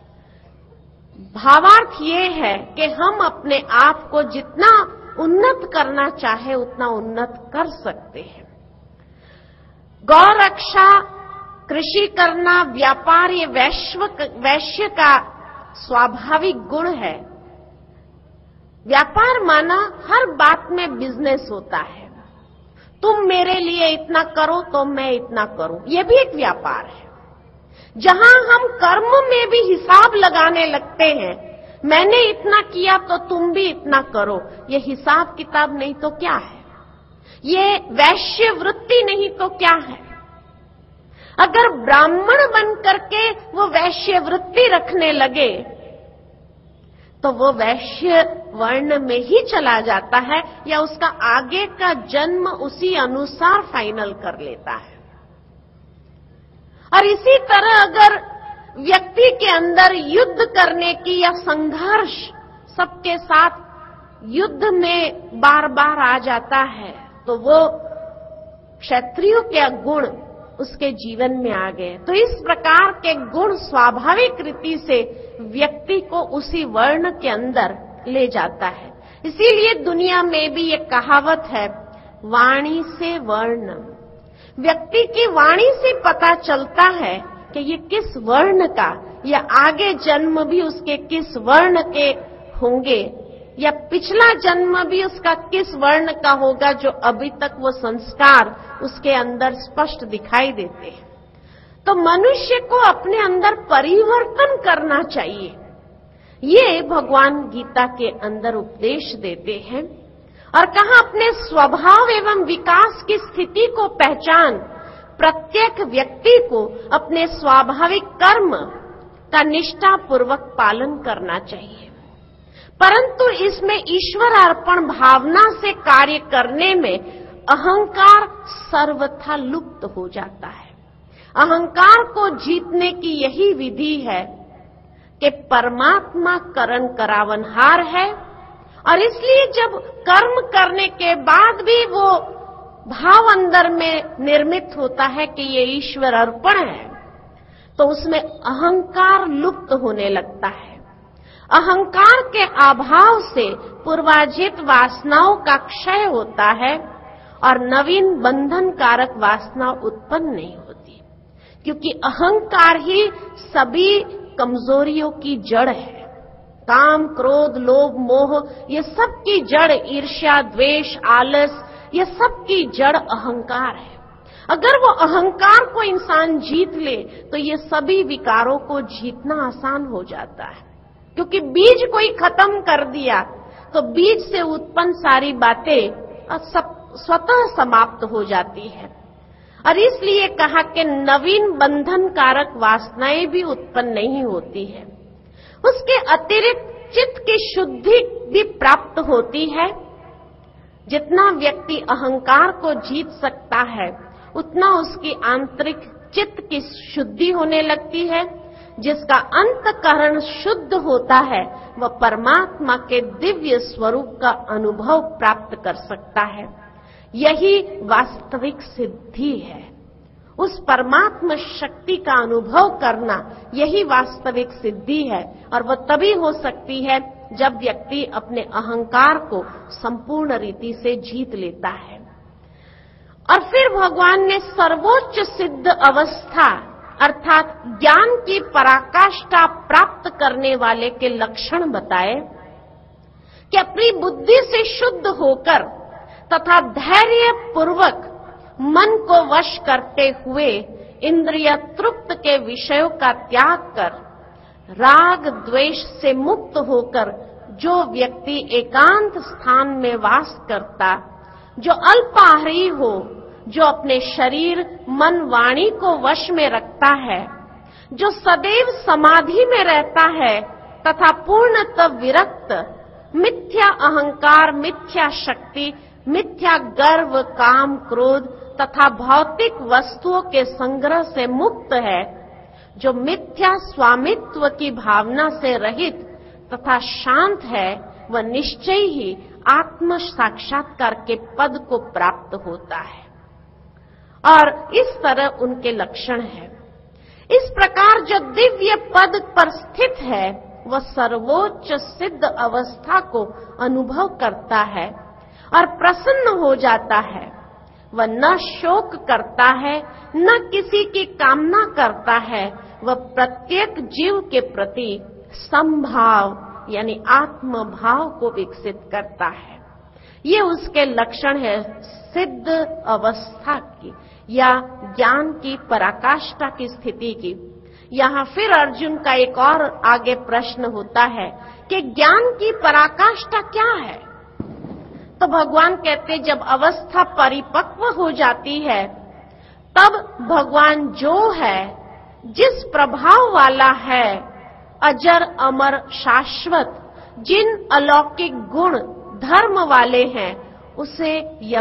भावार्थ ये है कि हम अपने आप को जितना उन्नत करना चाहे उतना उन्नत कर सकते हैं। गौरक्षा, कृषि करना, व्यापार, ये वैश्य का स्वाभाविक गुण है। व्यापार माना हर बात में बिजनेस होता है, तुम मेरे लिए इतना करो तो मैं इतना करूं, यह भी एक व्यापार है। जहां हम कर्म में भी हिसाब लगाने लगते हैं, मैंने इतना किया तो तुम भी इतना करो, ये हिसाब किताब नहीं तो क्या है, ये वैश्य वृत्ति नहीं तो क्या है। अगर ब्राह्मण बनकर के वो वैश्य वृत्ति रखने लगे तो वो वैश्य वर्ण में ही चला जाता है, या उसका आगे का जन्म उसी अनुसार फाइनल कर लेता है। और इसी तरह अगर व्यक्ति के अंदर युद्ध करने की या संघर्ष, सबके साथ युद्ध में बार बार आ जाता है, तो वो क्षत्रियों के गुण उसके जीवन में आ गए। तो इस प्रकार के गुण स्वाभाविक रीति से व्यक्ति को उसी वर्ण के अंदर ले जाता है। इसीलिए दुनिया में भी ये कहावत है, वाणी से वर्ण। व्यक्ति की वाणी से पता चलता है कि ये किस वर्ण का, या आगे जन्म भी उसके किस वर्ण के होंगे, या पिछला जन्म भी उसका किस वर्ण का होगा, जो अभी तक वो संस्कार उसके अंदर स्पष्ट दिखाई देते हैं। तो मनुष्य को अपने अंदर परिवर्तन करना चाहिए, ये भगवान गीता के अंदर उपदेश देते हैं। और कहा, अपने स्वभाव एवं विकास की स्थिति को पहचान प्रत्येक व्यक्ति को अपने स्वाभाविक कर्म का निष्ठापूर्वक पालन करना चाहिए, परंतु इसमें ईश्वर अर्पण भावना से कार्य करने में अहंकार सर्वथा लुप्त हो जाता है। अहंकार को जीतने की यही विधि है कि परमात्मा करण करावनहार है, और इसलिए जब कर्म करने के बाद भी वो भाव अंदर में निर्मित होता है कि ये ईश्वर अर्पण है, तो उसमें अहंकार लुप्त होने लगता है। अहंकार के अभाव से पूर्वार्जित वासनाओं का क्षय होता है और नवीन बंधन कारक वासना उत्पन्न नहीं होती, क्योंकि अहंकार ही सभी कमजोरियों की जड़ है। काम, क्रोध, लोभ, मोह, ये सब की जड़, ईर्ष्या, द्वेष, आलस, ये सब की जड़ अहंकार है। अगर वो अहंकार को इंसान जीत ले तो ये सभी विकारों को जीतना आसान हो जाता है, क्योंकि बीज कोई खत्म कर दिया तो बीज से उत्पन्न सारी बातें स्वतः समाप्त हो जाती है। और इसलिए कहा कि नवीन बंधन कारक वासनाएं भी उत्पन्न नहीं होती है। उसके अतिरिक्त चित्त की शुद्धि भी प्राप्त होती है। जितना व्यक्ति अहंकार को जीत सकता है उतना उसकी आंतरिक चित्त की शुद्धि होने लगती है। जिसका अंतःकरण शुद्ध होता है वह परमात्मा के दिव्य स्वरूप का अनुभव प्राप्त कर सकता है। यही वास्तविक सिद्धि है। उस परमात्मा शक्ति का अनुभव करना यही वास्तविक सिद्धि है, और वह तभी हो सकती है जब व्यक्ति अपने अहंकार को संपूर्ण रीति से जीत लेता है। और फिर भगवान ने सर्वोच्च सिद्ध अवस्था अर्थात ज्ञान की पराकाष्ठा प्राप्त करने वाले के लक्षण बताए कि अपनी बुद्धि से शुद्ध होकर तथा धैर्य पूर्वक मन को वश करते हुए इंद्रिय तृप्त के विषयों का त्याग कर राग द्वेष से मुक्त होकर जो व्यक्ति एकांत स्थान में वास करता, जो अल्पाहारी हो, जो अपने शरीर मन वाणी को वश में रखता है, जो सदैव समाधि में रहता है तथा पूर्णतः विरक्त, मिथ्या अहंकार, मिथ्या शक्ति, मिथ्या गर्व, काम, क्रोध तथा भौतिक वस्तुओं के संग्रह से मुक्त है, जो मिथ्या स्वामित्व की भावना से रहित तथा शांत है, वह निश्चय ही आत्म साक्षात्कार के पद को प्राप्त होता है। और इस तरह उनके लक्षण है। इस प्रकार जो दिव्य पद पर स्थित है वह सर्वोच्च सिद्ध अवस्था को अनुभव करता है और प्रसन्न हो जाता है। वह न शोक करता है, न किसी की कामना करता है। वह प्रत्येक जीव के प्रति समभाव यानी आत्म भाव को विकसित करता है। ये उसके लक्षण है सिद्ध अवस्था की या ज्ञान की पराकाष्ठा की स्थिति की। यहाँ फिर अर्जुन का एक और आगे प्रश्न होता है कि ज्ञान की पराकाष्ठा क्या है? तो भगवान कहते जब अवस्था परिपक्व हो जाती है तब भगवान जो है, जिस प्रभाव वाला है, अजर अमर शाश्वत, जिन अलौकिक गुण धर्म वाले हैं, उसे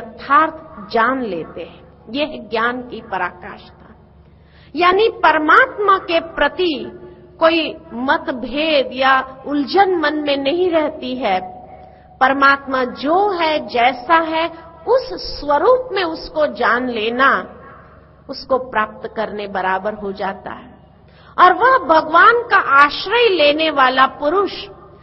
यथार्थ जान लेते हैं। यह ज्ञान की पराकाष्ठा, यानी परमात्मा के प्रति कोई मतभेद या उलझन मन में नहीं रहती है। परमात्मा जो है, जैसा है, उस स्वरूप में उसको जान लेना उसको प्राप्त करने बराबर हो जाता है। और वह भगवान का आश्रय लेने वाला पुरुष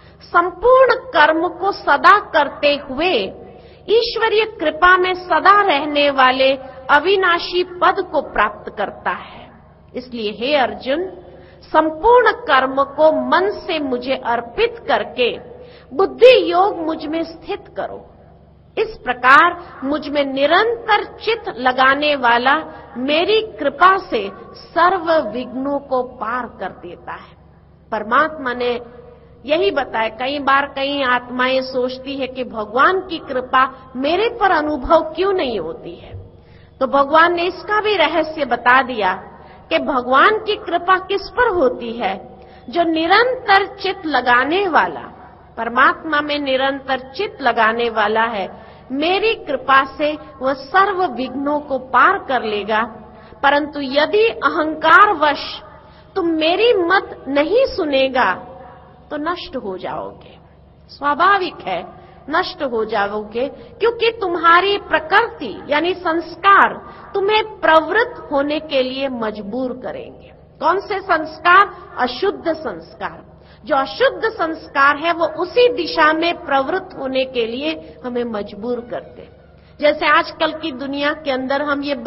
संपूर्ण कर्म को सदा करते हुए ईश्वरीय कृपा में सदा रहने वाले अविनाशी पद को प्राप्त करता है। इसलिए हे अर्जुन, संपूर्ण कर्म को मन से मुझे अर्पित करके बुद्धि योग मुझ में स्थित करो। इस प्रकार मुझ में निरंतर चित्त लगाने वाला मेरी कृपा से सर्व विघ्नों को पार कर देता है। परमात्मा ने यही बताया। कई बार कई आत्माएं सोचती है कि भगवान की कृपा मेरे पर अनुभव क्यों नहीं होती है, तो भगवान ने इसका भी रहस्य बता दिया कि भगवान की कृपा किस पर होती है? जो निरंतर चित्त लगाने वाला, परमात्मा में निरंतर चित्त लगाने वाला है, मेरी कृपा से वह सर्व विघ्नों को पार कर लेगा। परंतु यदि अहंकारवश तुम मेरी मत नहीं सुनेगा तो नष्ट हो जाओगे। स्वाभाविक है, नष्ट हो जाओगे, क्योंकि तुम्हारी प्रकृति यानी संस्कार तुम्हें प्रवृत्त होने के लिए मजबूर करेंगे। कौन से संस्कार? अशुद्ध संस्कार। जो अशुद्ध संस्कार है वो उसी दिशा में प्रवृत्त होने के लिए हमें मजबूर करते हैं। जैसे आजकल की दुनिया के अंदर हम ये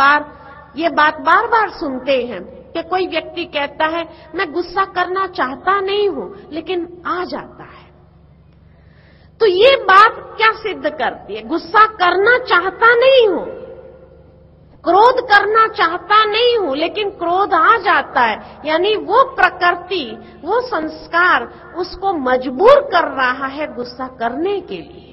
बात बार बार सुनते हैं कि कोई व्यक्ति कहता है मैं गुस्सा करना चाहता नहीं हूं लेकिन आ जाता है। तो ये बात क्या सिद्ध करती है? गुस्सा करना चाहता नहीं हूं क्रोध करना चाहता नहीं हूं, लेकिन क्रोध आ जाता है, यानी वो प्रकृति, वो संस्कार उसको मजबूर कर रहा है गुस्सा करने के लिए।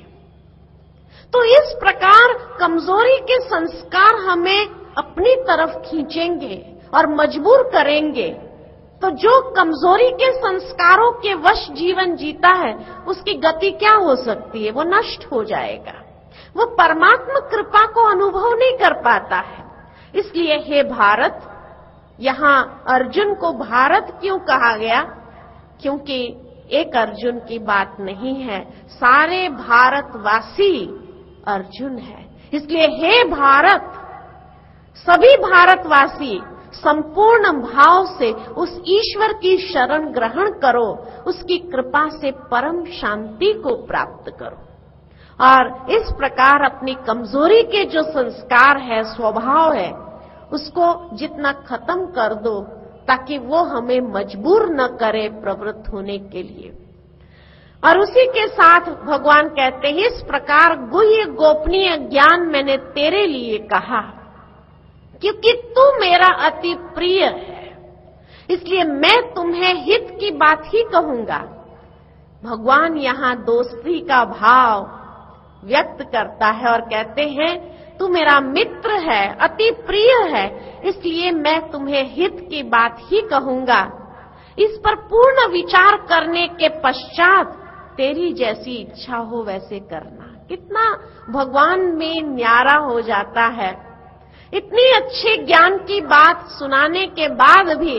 तो इस प्रकार कमजोरी के संस्कार हमें अपनी तरफ खींचेंगे और मजबूर करेंगे। तो जो कमजोरी के संस्कारों के वश जीवन जीता है, उसकी गति क्या हो सकती है? वो नष्ट हो जाएगा, वो परमात्मा कृपा को अनुभव नहीं कर पाता है। इसलिए हे भारत, यहां अर्जुन को भारत क्यों कहा गया? क्योंकि एक अर्जुन की बात नहीं है, सारे भारतवासी अर्जुन है। इसलिए हे भारत, सभी भारतवासी संपूर्ण भाव से उस ईश्वर की शरण ग्रहण करो, उसकी कृपा से परम शांति को प्राप्त करो और इस प्रकार अपनी कमजोरी के जो संस्कार है, स्वभाव है, उसको जितना खत्म कर दो ताकि वो हमें मजबूर न करे प्रवृत्त होने के लिए। और उसी के साथ भगवान कहते हैं, इस प्रकार गुह्य गोपनीय ज्ञान मैंने तेरे लिए कहा क्योंकि तू मेरा अति प्रिय है, इसलिए मैं तुम्हें हित की बात ही कहूंगा। भगवान यहां दोस्ती का भाव व्यक्त करता है और कहते हैं, तू मेरा मित्र है, अति प्रिय है, इसलिए मैं तुम्हें हित की बात ही कहूंगा। इस पर पूर्ण विचार करने के पश्चात तेरी जैसी इच्छा हो वैसे करना। कितना भगवान में न्यारा हो जाता है। इतनी अच्छे ज्ञान की बात सुनाने के बाद भी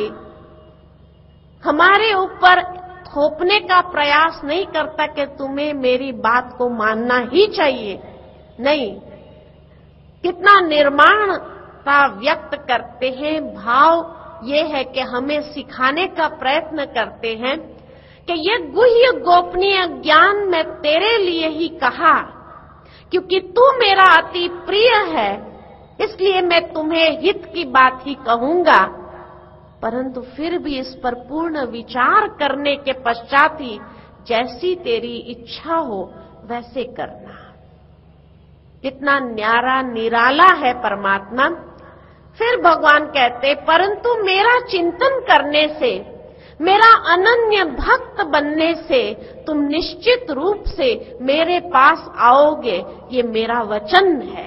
हमारे ऊपर थोपने का प्रयास नहीं करता कि तुम्हें मेरी बात को मानना ही चाहिए। नहीं, कितना निर्माणता व्यक्त करते हैं। भाव ये है कि हमें सिखाने का प्रयत्न करते हैं कि ये गुह्य गोपनीय ज्ञान मैं तेरे लिए ही कहा क्योंकि तू मेरा अति प्रिय है, इसलिए मैं तुम्हें हित की बात ही कहूंगा। परंतु फिर भी इस पर पूर्ण विचार करने के पश्चात ही जैसी तेरी इच्छा हो वैसे करना। कितना न्यारा निराला है परमात्मा। फिर भगवान कहते, परंतु मेरा चिंतन करने से, मेरा अनन्य भक्त बनने से तुम निश्चित रूप से मेरे पास आओगे, ये मेरा वचन है।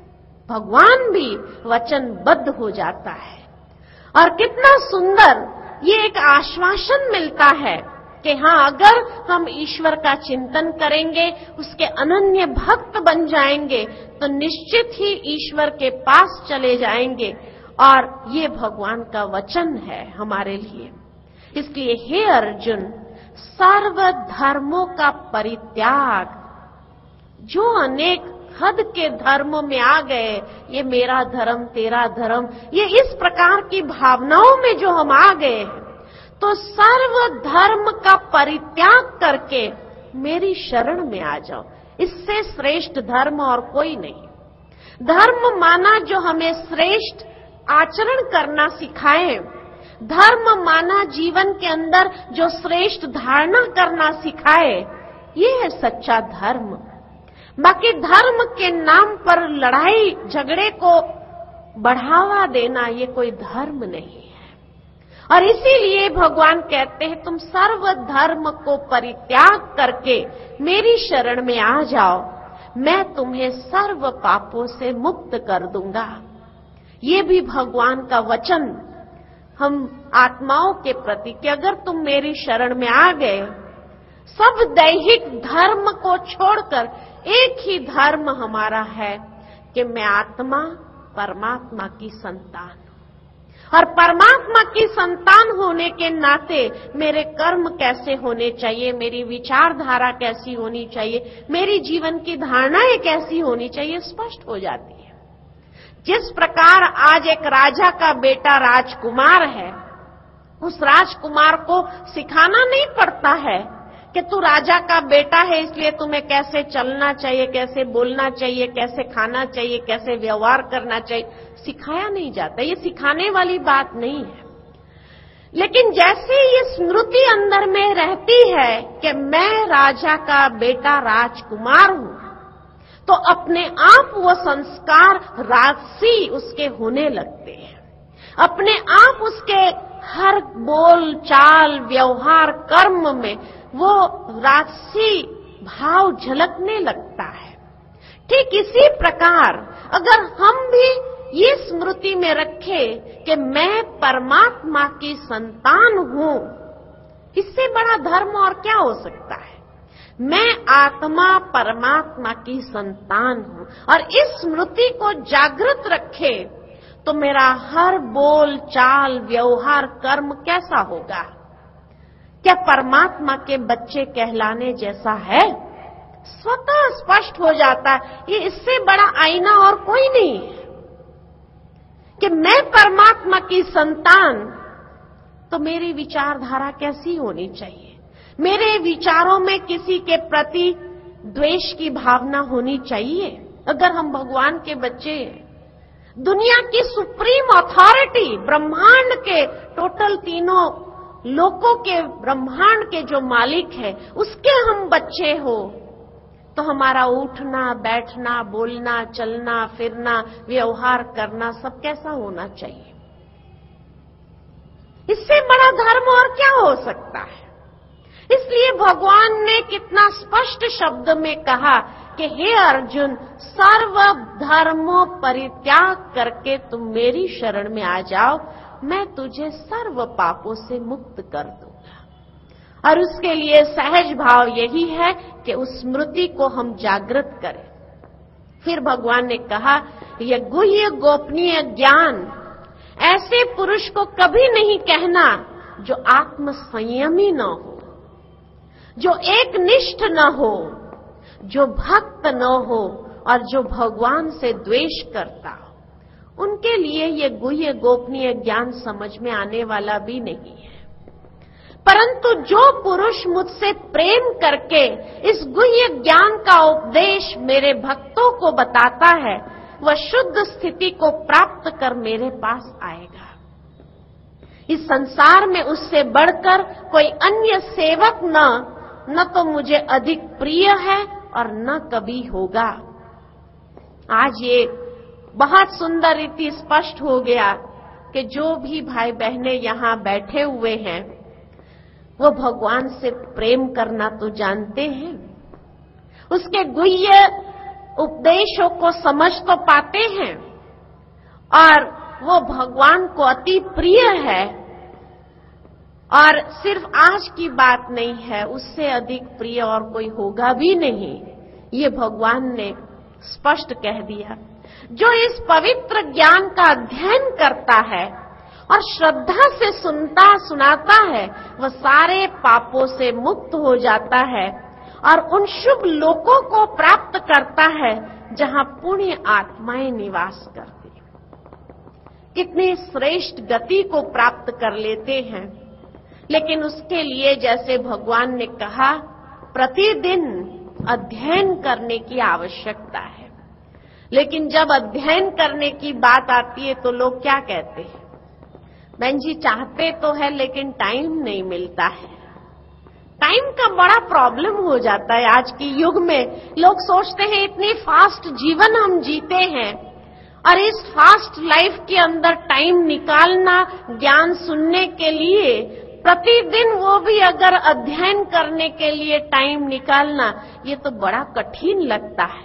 भगवान भी वचनबद्ध हो जाता है और कितना सुंदर ये एक आश्वासन मिलता है कि हाँ, अगर हम ईश्वर का चिंतन करेंगे, उसके अनन्य भक्त बन जाएंगे तो निश्चित ही ईश्वर के पास चले जाएंगे। और ये भगवान का वचन है हमारे लिए। इसलिए हे अर्जुन, सर्व धर्मों का परित्याग, जो अनेक हद के धर्मों में आ गए, ये मेरा धर्म तेरा धर्म, ये इस प्रकार की भावनाओं में जो हम आ गए हैं, तो सर्व धर्म का परित्याग करके मेरी शरण में आ जाओ। इससे श्रेष्ठ धर्म और कोई नहीं। धर्म माना जो हमें श्रेष्ठ आचरण करना सिखाए, धर्म माना जीवन के अंदर जो श्रेष्ठ धारणा करना सिखाए, ये है सच्चा धर्म। बाकी धर्म के नाम पर लड़ाई झगड़े को बढ़ावा देना ये कोई धर्म नहीं है। और इसीलिए भगवान कहते हैं, तुम सर्व धर्म को परित्याग करके मेरी शरण में आ जाओ, मैं तुम्हें सर्व पापों से मुक्त कर दूंगा। ये भी भगवान का वचन हम आत्माओं के प्रति कि अगर तुम मेरी शरण में आ गए, सब दैहिक धर्म को छोड़कर एक ही धर्म हमारा है कि मैं आत्मा परमात्मा की संतान हूं। और परमात्मा की संतान होने के नाते मेरे कर्म कैसे होने चाहिए, मेरी विचारधारा कैसी होनी चाहिए, मेरी जीवन की धारणाएं कैसी होनी चाहिए, स्पष्ट हो जाती है। जिस प्रकार आज एक राजा का बेटा राजकुमार है, उस राजकुमार को सिखाना नहीं पड़ता है कि तू राजा का बेटा है, इसलिए तुम्हें कैसे चलना चाहिए, कैसे बोलना चाहिए, कैसे खाना चाहिए, कैसे व्यवहार करना चाहिए, सिखाया नहीं जाता। ये सिखाने वाली बात नहीं है। लेकिन जैसे ये स्मृति अंदर में रहती है कि मैं राजा का बेटा राजकुमार हूं, तो अपने आप वो संस्कार राजसी उसके होने लगते हैं। अपने आप उसके हर बोल चाल व्यवहार कर्म में वो राजसी भाव झलकने लगता है। ठीक इसी प्रकार अगर हम भी ये स्मृति में रखें कि मैं परमात्मा की संतान हूं, इससे बड़ा धर्म और क्या हो सकता है। मैं आत्मा परमात्मा की संतान हूं और इस स्मृति को जागृत रखे तो मेरा हर बोल चाल व्यवहार कर्म कैसा होगा? क्या परमात्मा के बच्चे कहलाने जैसा है? स्वतः स्पष्ट हो जाता है। ये इससे बड़ा आईना और कोई नहीं है कि मैं परमात्मा की संतान, तो मेरी विचारधारा कैसी होनी चाहिए? मेरे विचारों में किसी के प्रति द्वेष की भावना होनी चाहिए? अगर हम भगवान के बच्चे हैं, दुनिया की सुप्रीम अथॉरिटी, ब्रह्मांड के टोटल तीनों लोकों के ब्रह्मांड के जो मालिक है, उसके हम बच्चे हो, तो हमारा उठना बैठना बोलना चलना फिरना व्यवहार करना सब कैसा होना चाहिए? इससे बड़ा धर्म और क्या हो सकता है? इसलिए भगवान ने कितना स्पष्ट शब्द में कहा कि हे अर्जुन, सर्व धर्मों परित्याग करके तुम मेरी शरण में आ जाओ, मैं तुझे सर्व पापों से मुक्त कर दूंगा। और उसके लिए सहज भाव यही है कि उस स्मृति को हम जागृत करें। फिर भगवान ने कहा, यह गुह्य गोपनीय ज्ञान ऐसे पुरुष को कभी नहीं कहना जो आत्म संयमी न हो, जो एक निष्ठ न हो, जो भक्त न हो और जो भगवान से द्वेष करता हो। उनके लिए ये गुह्य गोपनीय ज्ञान समझ में आने वाला भी नहीं है। परंतु जो पुरुष मुझसे प्रेम करके इस गुह्य ज्ञान का उपदेश मेरे भक्तों को बताता है, वह शुद्ध स्थिति को प्राप्त कर मेरे पास आएगा। इस संसार में उससे बढ़कर कोई अन्य सेवक न तो मुझे अधिक प्रिय है और न कभी होगा। आज ये बहुत सुंदर रीति स्पष्ट हो गया कि जो भी भाई बहनें यहां बैठे हुए हैं वो भगवान से प्रेम करना तो जानते हैं, उसके गुह्य उपदेशों को समझ तो पाते हैं और वो भगवान को अति प्रिय है। और सिर्फ आज की बात नहीं है, उससे अधिक प्रिय और कोई होगा भी नहीं, ये भगवान ने स्पष्ट कह दिया। जो इस पवित्र ज्ञान का अध्ययन करता है और श्रद्धा से सुनता सुनाता है, वह सारे पापों से मुक्त हो जाता है और उन शुभ लोकों को प्राप्त करता है जहां पुण्य आत्माएं निवास करती हैं। कितनी श्रेष्ठ गति को प्राप्त कर लेते हैं। लेकिन उसके लिए जैसे भगवान ने कहा, प्रतिदिन अध्ययन करने की आवश्यकता है। लेकिन जब अध्ययन करने की बात आती है तो लोग क्या कहते हैं? बहन जी चाहते तो है लेकिन टाइम नहीं मिलता है। टाइम का बड़ा प्रॉब्लम हो जाता है आज के युग में। लोग सोचते हैं इतनी फास्ट जीवन हम जीते हैं और इस फास्ट लाइफ के अंदर टाइम निकालना ज्ञान सुनने के लिए, प्रतिदिन वो भी अगर अध्ययन करने के लिए टाइम निकालना, ये तो बड़ा कठिन लगता है।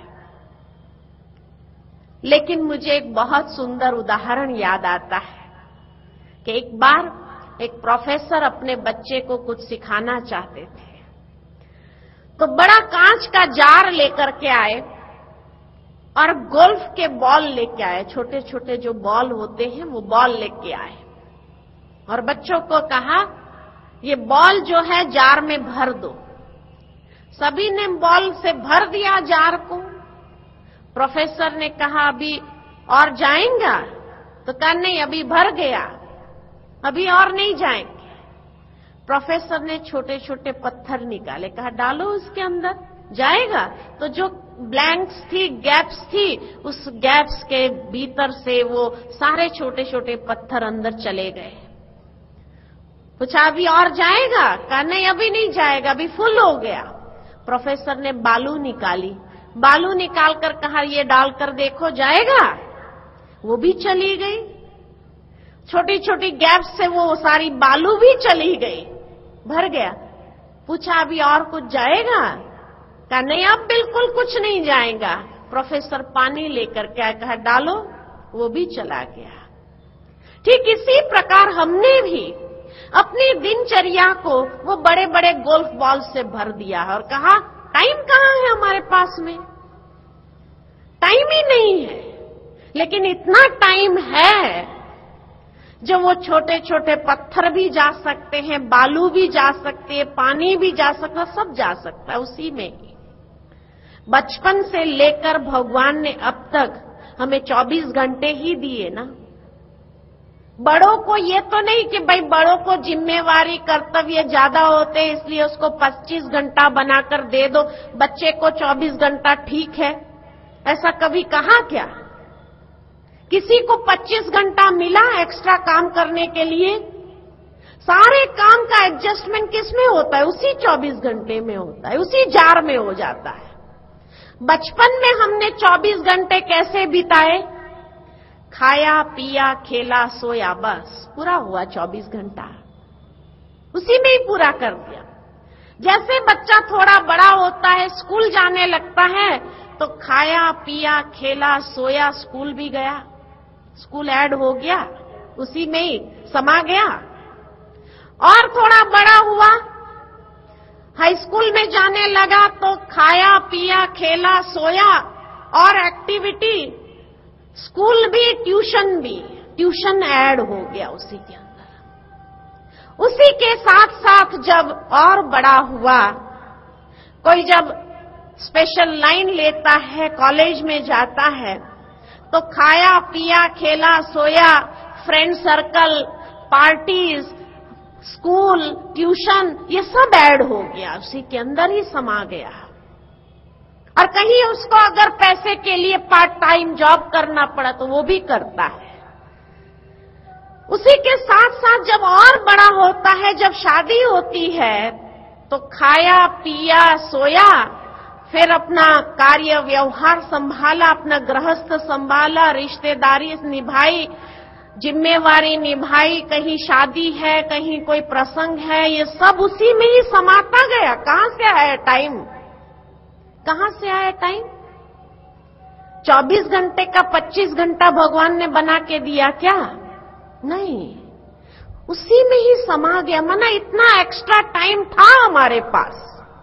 लेकिन मुझे एक बहुत सुंदर उदाहरण याद आता है कि एक बार एक प्रोफेसर अपने बच्चे को कुछ सिखाना चाहते थे, तो बड़ा कांच का जार लेकर के आए और गोल्फ के बॉल लेके आए। छोटे छोटे जो बॉल होते हैं वो बॉल लेके आए और बच्चों को कहा, ये बॉल जो है जार में भर दो। सभी ने बॉल से भर दिया जार को। प्रोफेसर ने कहा, अभी और जाएंगा? तो कहा नहीं, अभी भर गया, अभी और नहीं जाएंगे। प्रोफेसर ने छोटे छोटे पत्थर निकाले, कहा डालो उसके अंदर, जाएगा। तो जो ब्लैंक्स थी, गैप्स थी, उस गैप्स के भीतर से वो सारे छोटे छोटे पत्थर अंदर चले गए। पूछा अभी और जाएगा? कहा नहीं, अभी नहीं जाएगा, अभी फुल हो गया। प्रोफेसर ने बालू निकाली, बालू निकाल कर कहा ये डालकर देखो जाएगा, वो भी चली गई। छोटी छोटी गैप से वो सारी बालू भी चली गई, भर गया। पूछा अभी और कुछ जाएगा? कहा नहीं अब बिल्कुल कुछ नहीं जाएगा। प्रोफेसर पानी लेकर क्या कहा डालो, वो भी चला गया। ठीक इसी प्रकार हमने भी अपनी दिनचर्या को वो बड़े बड़े गोल्फ बॉल से भर दिया और कहा टाइम कहां है हमारे पास में, टाइम ही नहीं है। लेकिन इतना टाइम है जो वो छोटे छोटे पत्थर भी जा सकते हैं, बालू भी जा सकते हैं, पानी भी जा सकता है, सब जा सकता है उसी में ही। बचपन से लेकर भगवान ने अब तक हमें 24 घंटे ही दिए ना। बड़ों को ये तो नहीं कि भाई बड़ों को जिम्मेवारी कर्तव्य ज्यादा होते हैं इसलिए उसको 25 घंटा बनाकर दे दो, बच्चे को 24 घंटा ठीक है, ऐसा कभी कहा क्या? किसी को 25 घंटा मिला एक्स्ट्रा काम करने के लिए? सारे काम का एडजस्टमेंट किसमें होता है? उसी 24 घंटे में होता है, उसी जार में हो जाता है। बचपन में हमने 24 घंटे कैसे बिताए? खाया पिया खेला सोया, बस पूरा हुआ 24 घंटा, उसी में ही पूरा कर दिया। जैसे बच्चा थोड़ा बड़ा होता है, स्कूल जाने लगता है, तो खाया पिया खेला सोया, स्कूल भी गया, स्कूल ऐड हो गया, उसी में ही समा गया। और थोड़ा बड़ा हुआ, हाई स्कूल में जाने लगा तो खाया पिया खेला सोया और एक्टिविटी, स्कूल भी ट्यूशन ऐड हो गया उसी के अंदर। उसी के साथ साथ जब और बड़ा हुआ, कोई जब स्पेशल लाइन लेता है, कॉलेज में जाता है, तो खाया पिया खेला सोया, friend circle, parties, school, tuition, ये सब ऐड हो गया, उसी के अंदर ही समा गया। और कहीं उसको अगर पैसे के लिए पार्ट टाइम जॉब करना पड़ा तो वो भी करता है। उसी के साथ साथ जब और बड़ा होता है, जब शादी होती है, तो खाया पिया सोया, फिर अपना कार्य व्यवहार संभाला, अपना गृहस्थ संभाला, रिश्तेदारी निभाई, जिम्मेवारी निभाई, कहीं शादी है, कहीं कोई प्रसंग है, ये सब उसी में ही समाता गया। कहां से आया टाइम? कहां से आया टाइम? 24 घंटे का 25 घंटा भगवान ने बना के दिया क्या? नहीं, उसी में ही समा गया। माना इतना एक्स्ट्रा टाइम था हमारे पास।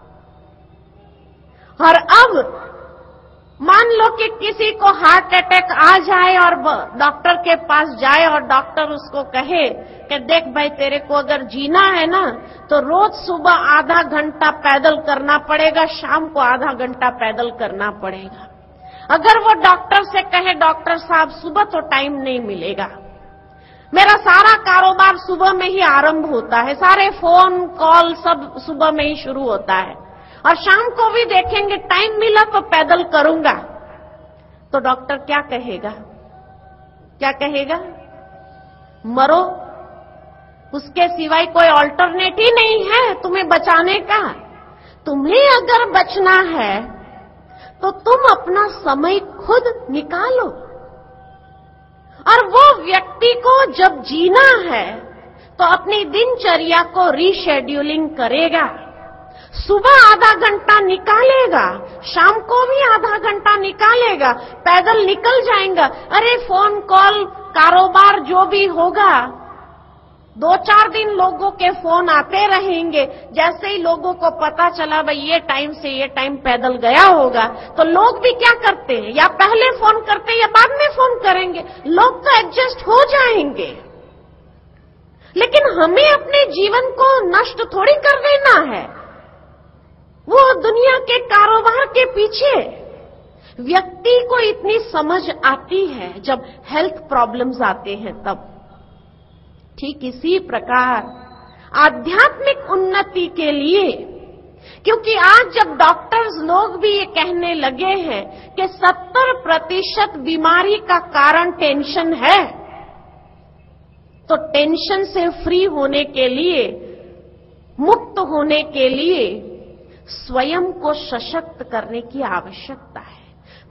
और अब मान लो कि किसी को हार्ट अटैक आ जाए और डॉक्टर के पास जाए और डॉक्टर उसको कहे कि देख भाई तेरे को अगर जीना है ना तो रोज सुबह आधा घंटा पैदल करना पड़ेगा, शाम को आधा घंटा पैदल करना पड़ेगा। अगर वो डॉक्टर से कहे डॉक्टर साहब सुबह तो टाइम नहीं मिलेगा, मेरा सारा कारोबार सुबह में ही आरंभ होता है, सारे फोन कॉल सब सुबह में ही शुरू होता है और शाम को भी देखेंगे टाइम मिला तो पैदल करूंगा, तो डॉक्टर क्या कहेगा? क्या कहेगा? मरो, उसके सिवाय कोई ऑल्टरनेट ही नहीं है तुम्हें बचाने का। तुम्हें अगर बचना है तो तुम अपना समय खुद निकालो। और वो व्यक्ति को जब जीना है तो अपनी दिनचर्या को रीशेड्यूलिंग करेगा। सुबह आधा घंटा निकालेगा, शाम को भी आधा घंटा निकालेगा, पैदल निकल जाएगा। अरे फोन कॉल कारोबार जो भी होगा, 2-4 दिन लोगों के फोन आते रहेंगे। जैसे ही लोगों को पता चला भाई ये टाइम से ये टाइम पैदल गया होगा, तो लोग भी क्या करते हैं, या पहले फोन करते हैं या बाद में फोन करेंगे। लोग तो एडजस्ट हो जाएंगे, लेकिन हमें अपने जीवन को नष्ट थोड़ी कर देना है। वो दुनिया के कारोबार के पीछे व्यक्ति को इतनी समझ आती है जब हेल्थ प्रॉब्लम्स आते हैं तब। ठीक इसी प्रकार आध्यात्मिक उन्नति के लिए, क्योंकि आज जब डॉक्टर्स लोग भी ये कहने लगे हैं कि 70% बीमारी का कारण टेंशन है, तो टेंशन से फ्री होने के लिए, मुक्त होने के लिए स्वयं को सशक्त करने की आवश्यकता है।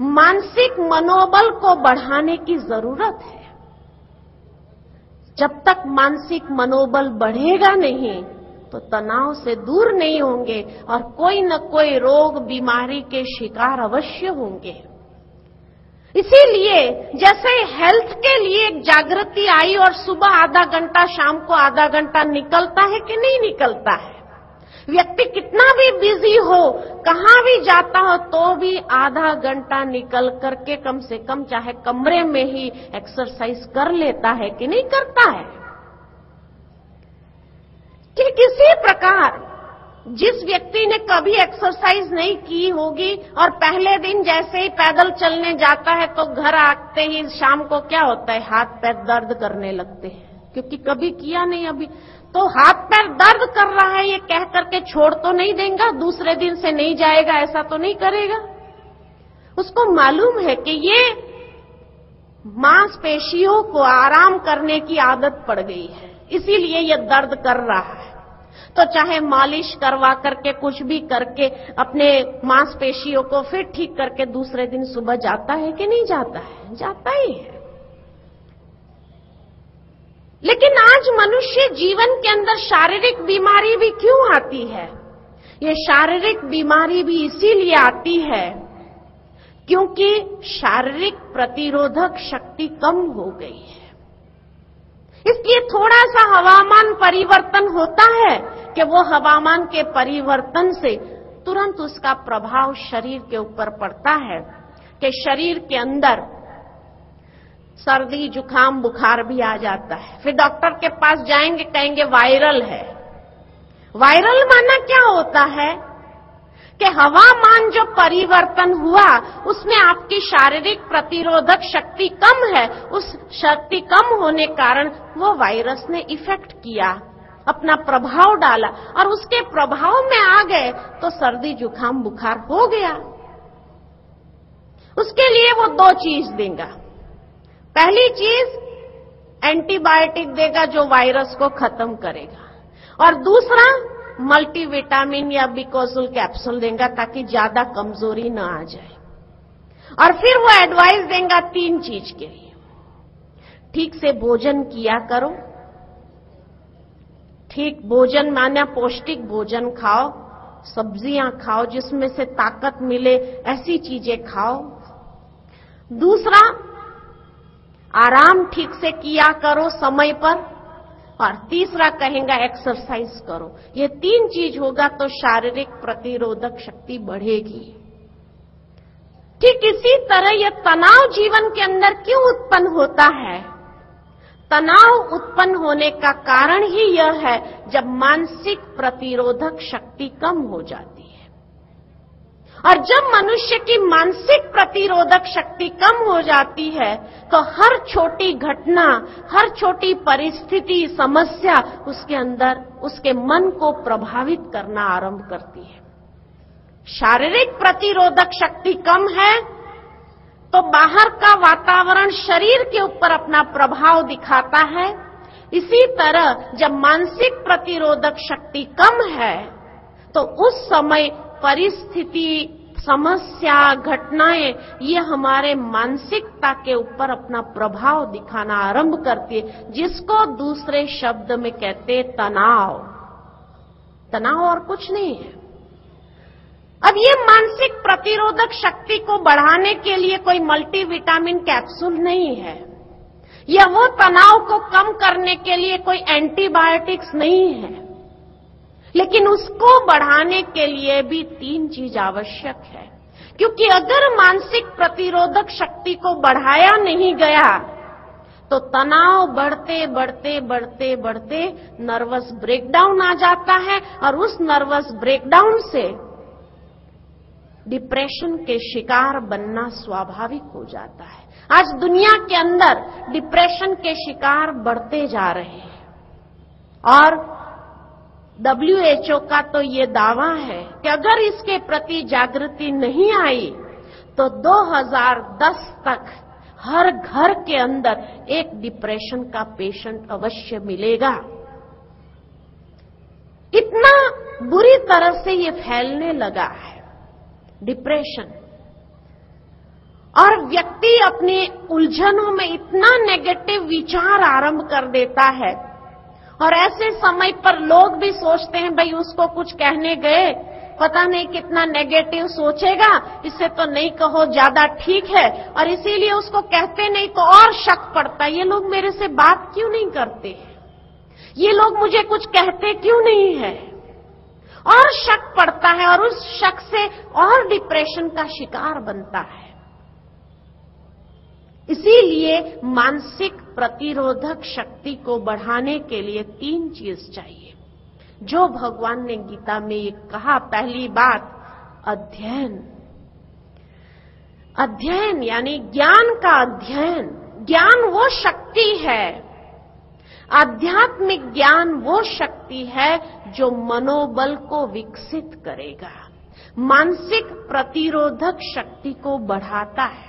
मानसिक मनोबल को बढ़ाने की जरूरत है। जब तक मानसिक मनोबल बढ़ेगा नहीं तो तनाव से दूर नहीं होंगे और कोई न कोई रोग बीमारी के शिकार अवश्य होंगे। इसीलिए जैसे हेल्थ के लिए एक जागृति आई और सुबह आधा घंटा, शाम को आधा घंटा निकलता है कि नहीं निकलता है। व्यक्ति कितना भी बिजी हो, कहां भी जाता हो, तो भी आधा घंटा निकल करके कम से कम चाहे कमरे में ही एक्सरसाइज कर लेता है कि नहीं करता है। कि किसी प्रकार जिस व्यक्ति ने कभी एक्सरसाइज नहीं की होगी और पहले दिन जैसे ही पैदल चलने जाता है तो घर आते ही शाम को क्या होता है, हाथ पैर दर्द करने लगते हैं, क्योंकि कभी किया नहीं अभी। तो हाथ पैर दर्द कर रहा है ये कह करके छोड़ तो नहीं देगा, दूसरे दिन से नहीं जाएगा, ऐसा तो नहीं करेगा। उसको मालूम है कि ये मांसपेशियों को आराम करने की आदत पड़ गई है, इसीलिए ये दर्द कर रहा है। तो चाहे मालिश करवा करके कुछ भी करके अपने मांसपेशियों को फिर ठीक करके दूसरे दिन सुबह जाता है कि नहीं जाता है? जाता ही है। लेकिन आज मनुष्य जीवन के अंदर शारीरिक बीमारी भी क्यों आती है? ये शारीरिक बीमारी भी इसीलिए आती है क्योंकि शारीरिक प्रतिरोधक शक्ति कम हो गई है। इसलिए थोड़ा सा हवामान परिवर्तन होता है कि वो हवामान के परिवर्तन से तुरंत उसका प्रभाव शरीर के ऊपर पड़ता है कि शरीर के अंदर सर्दी, जुकाम, बुखार भी आ जाता है। फिर डॉक्टर के पास जाएंगे, कहेंगे वायरल है। वायरल माना क्या होता है कि हवामान जो परिवर्तन हुआ उसमें आपकी शारीरिक प्रतिरोधक शक्ति कम है। उस शक्ति कम होने कारण वो वायरस ने इफेक्ट किया, अपना प्रभाव डाला और उसके प्रभाव में आ गए तो सर्दी, जुकाम, बुखार हो गया। उसके लिए वो दो चीज देगा। पहली चीज एंटीबायोटिक देगा जो वायरस को खत्म करेगा और दूसरा मल्टीविटामिन या बिकोजुल कैप्सूल देगा ताकि ज्यादा कमजोरी न आ जाए। और फिर वो एडवाइस देगा तीन चीज के लिए। ठीक से भोजन किया करो, ठीक भोजन माना पौष्टिक भोजन खाओ, सब्जियां खाओ जिसमें से ताकत मिले, ऐसी चीजें खाओ। दूसरा, आराम ठीक से किया करो समय पर। और तीसरा कहेंगे एक्सरसाइज करो। ये तीन चीज होगा तो शारीरिक प्रतिरोधक शक्ति बढ़ेगी। ठीक इसी तरह ये तनाव जीवन के अंदर क्यों उत्पन्न होता है? तनाव उत्पन्न होने का कारण ही यह है जब मानसिक प्रतिरोधक शक्ति कम हो जाती है। और जब मनुष्य की मानसिक प्रतिरोधक शक्ति कम हो जाती है तो हर छोटी घटना, हर छोटी परिस्थिति, समस्या उसके अंदर, उसके मन को प्रभावित करना आरंभ करती है। शारीरिक प्रतिरोधक शक्ति कम है तो बाहर का वातावरण शरीर के ऊपर अपना प्रभाव दिखाता है। इसी तरह जब मानसिक प्रतिरोधक शक्ति कम है तो उस समय परिस्थिति, समस्या, घटनाएं ये हमारे मानसिकता के ऊपर अपना प्रभाव दिखाना आरंभ करती है, जिसको दूसरे शब्द में कहते तनाव। तनाव और कुछ नहीं है। अब ये मानसिक प्रतिरोधक शक्ति को बढ़ाने के लिए कोई मल्टीविटामिन कैप्सूल नहीं है, या वो तनाव को कम करने के लिए कोई एंटीबायोटिक्स नहीं है, लेकिन उसको बढ़ाने के लिए भी तीन चीज आवश्यक है। क्योंकि अगर मानसिक प्रतिरोधक शक्ति को बढ़ाया नहीं गया तो तनाव बढ़ते बढ़ते बढ़ते बढ़ते नर्वस ब्रेकडाउन आ जाता है और उस नर्वस ब्रेकडाउन से डिप्रेशन के शिकार बनना स्वाभाविक हो जाता है। आज दुनिया के अंदर डिप्रेशन के शिकार बढ़ते जा रहे हैं और WHO का तो ये दावा है कि अगर इसके प्रति जागृति नहीं आई तो 2010 तक हर घर के अंदर एक डिप्रेशन का पेशेंट अवश्य मिलेगा। इतना बुरी तरह से ये फैलने लगा है डिप्रेशन। और व्यक्ति अपनी उलझनों में इतना नेगेटिव विचार आरंभ कर देता है, और ऐसे समय पर लोग भी सोचते हैं भाई उसको कुछ कहने गए, पता नहीं कितना नेगेटिव सोचेगा, इससे तो नहीं कहो ज्यादा ठीक है, और इसीलिए उसको कहते नहीं तो और शक पड़ता है, ये लोग मेरे से बात क्यों नहीं करते, ये लोग मुझे कुछ कहते क्यों नहीं है, और शक पड़ता है और उस शक से और डिप्रेशन का शिकार बनता है। इसीलिए मानसिक प्रतिरोधक शक्ति को बढ़ाने के लिए 3 चीज चाहिए, जो भगवान ने गीता में ये कहा। पहली बात, अध्ययन। अध्ययन यानी ज्ञान का अध्ययन। ज्ञान वो शक्ति है, आध्यात्मिक ज्ञान वो शक्ति है जो मनोबल को विकसित करेगा, मानसिक प्रतिरोधक शक्ति को बढ़ाता है,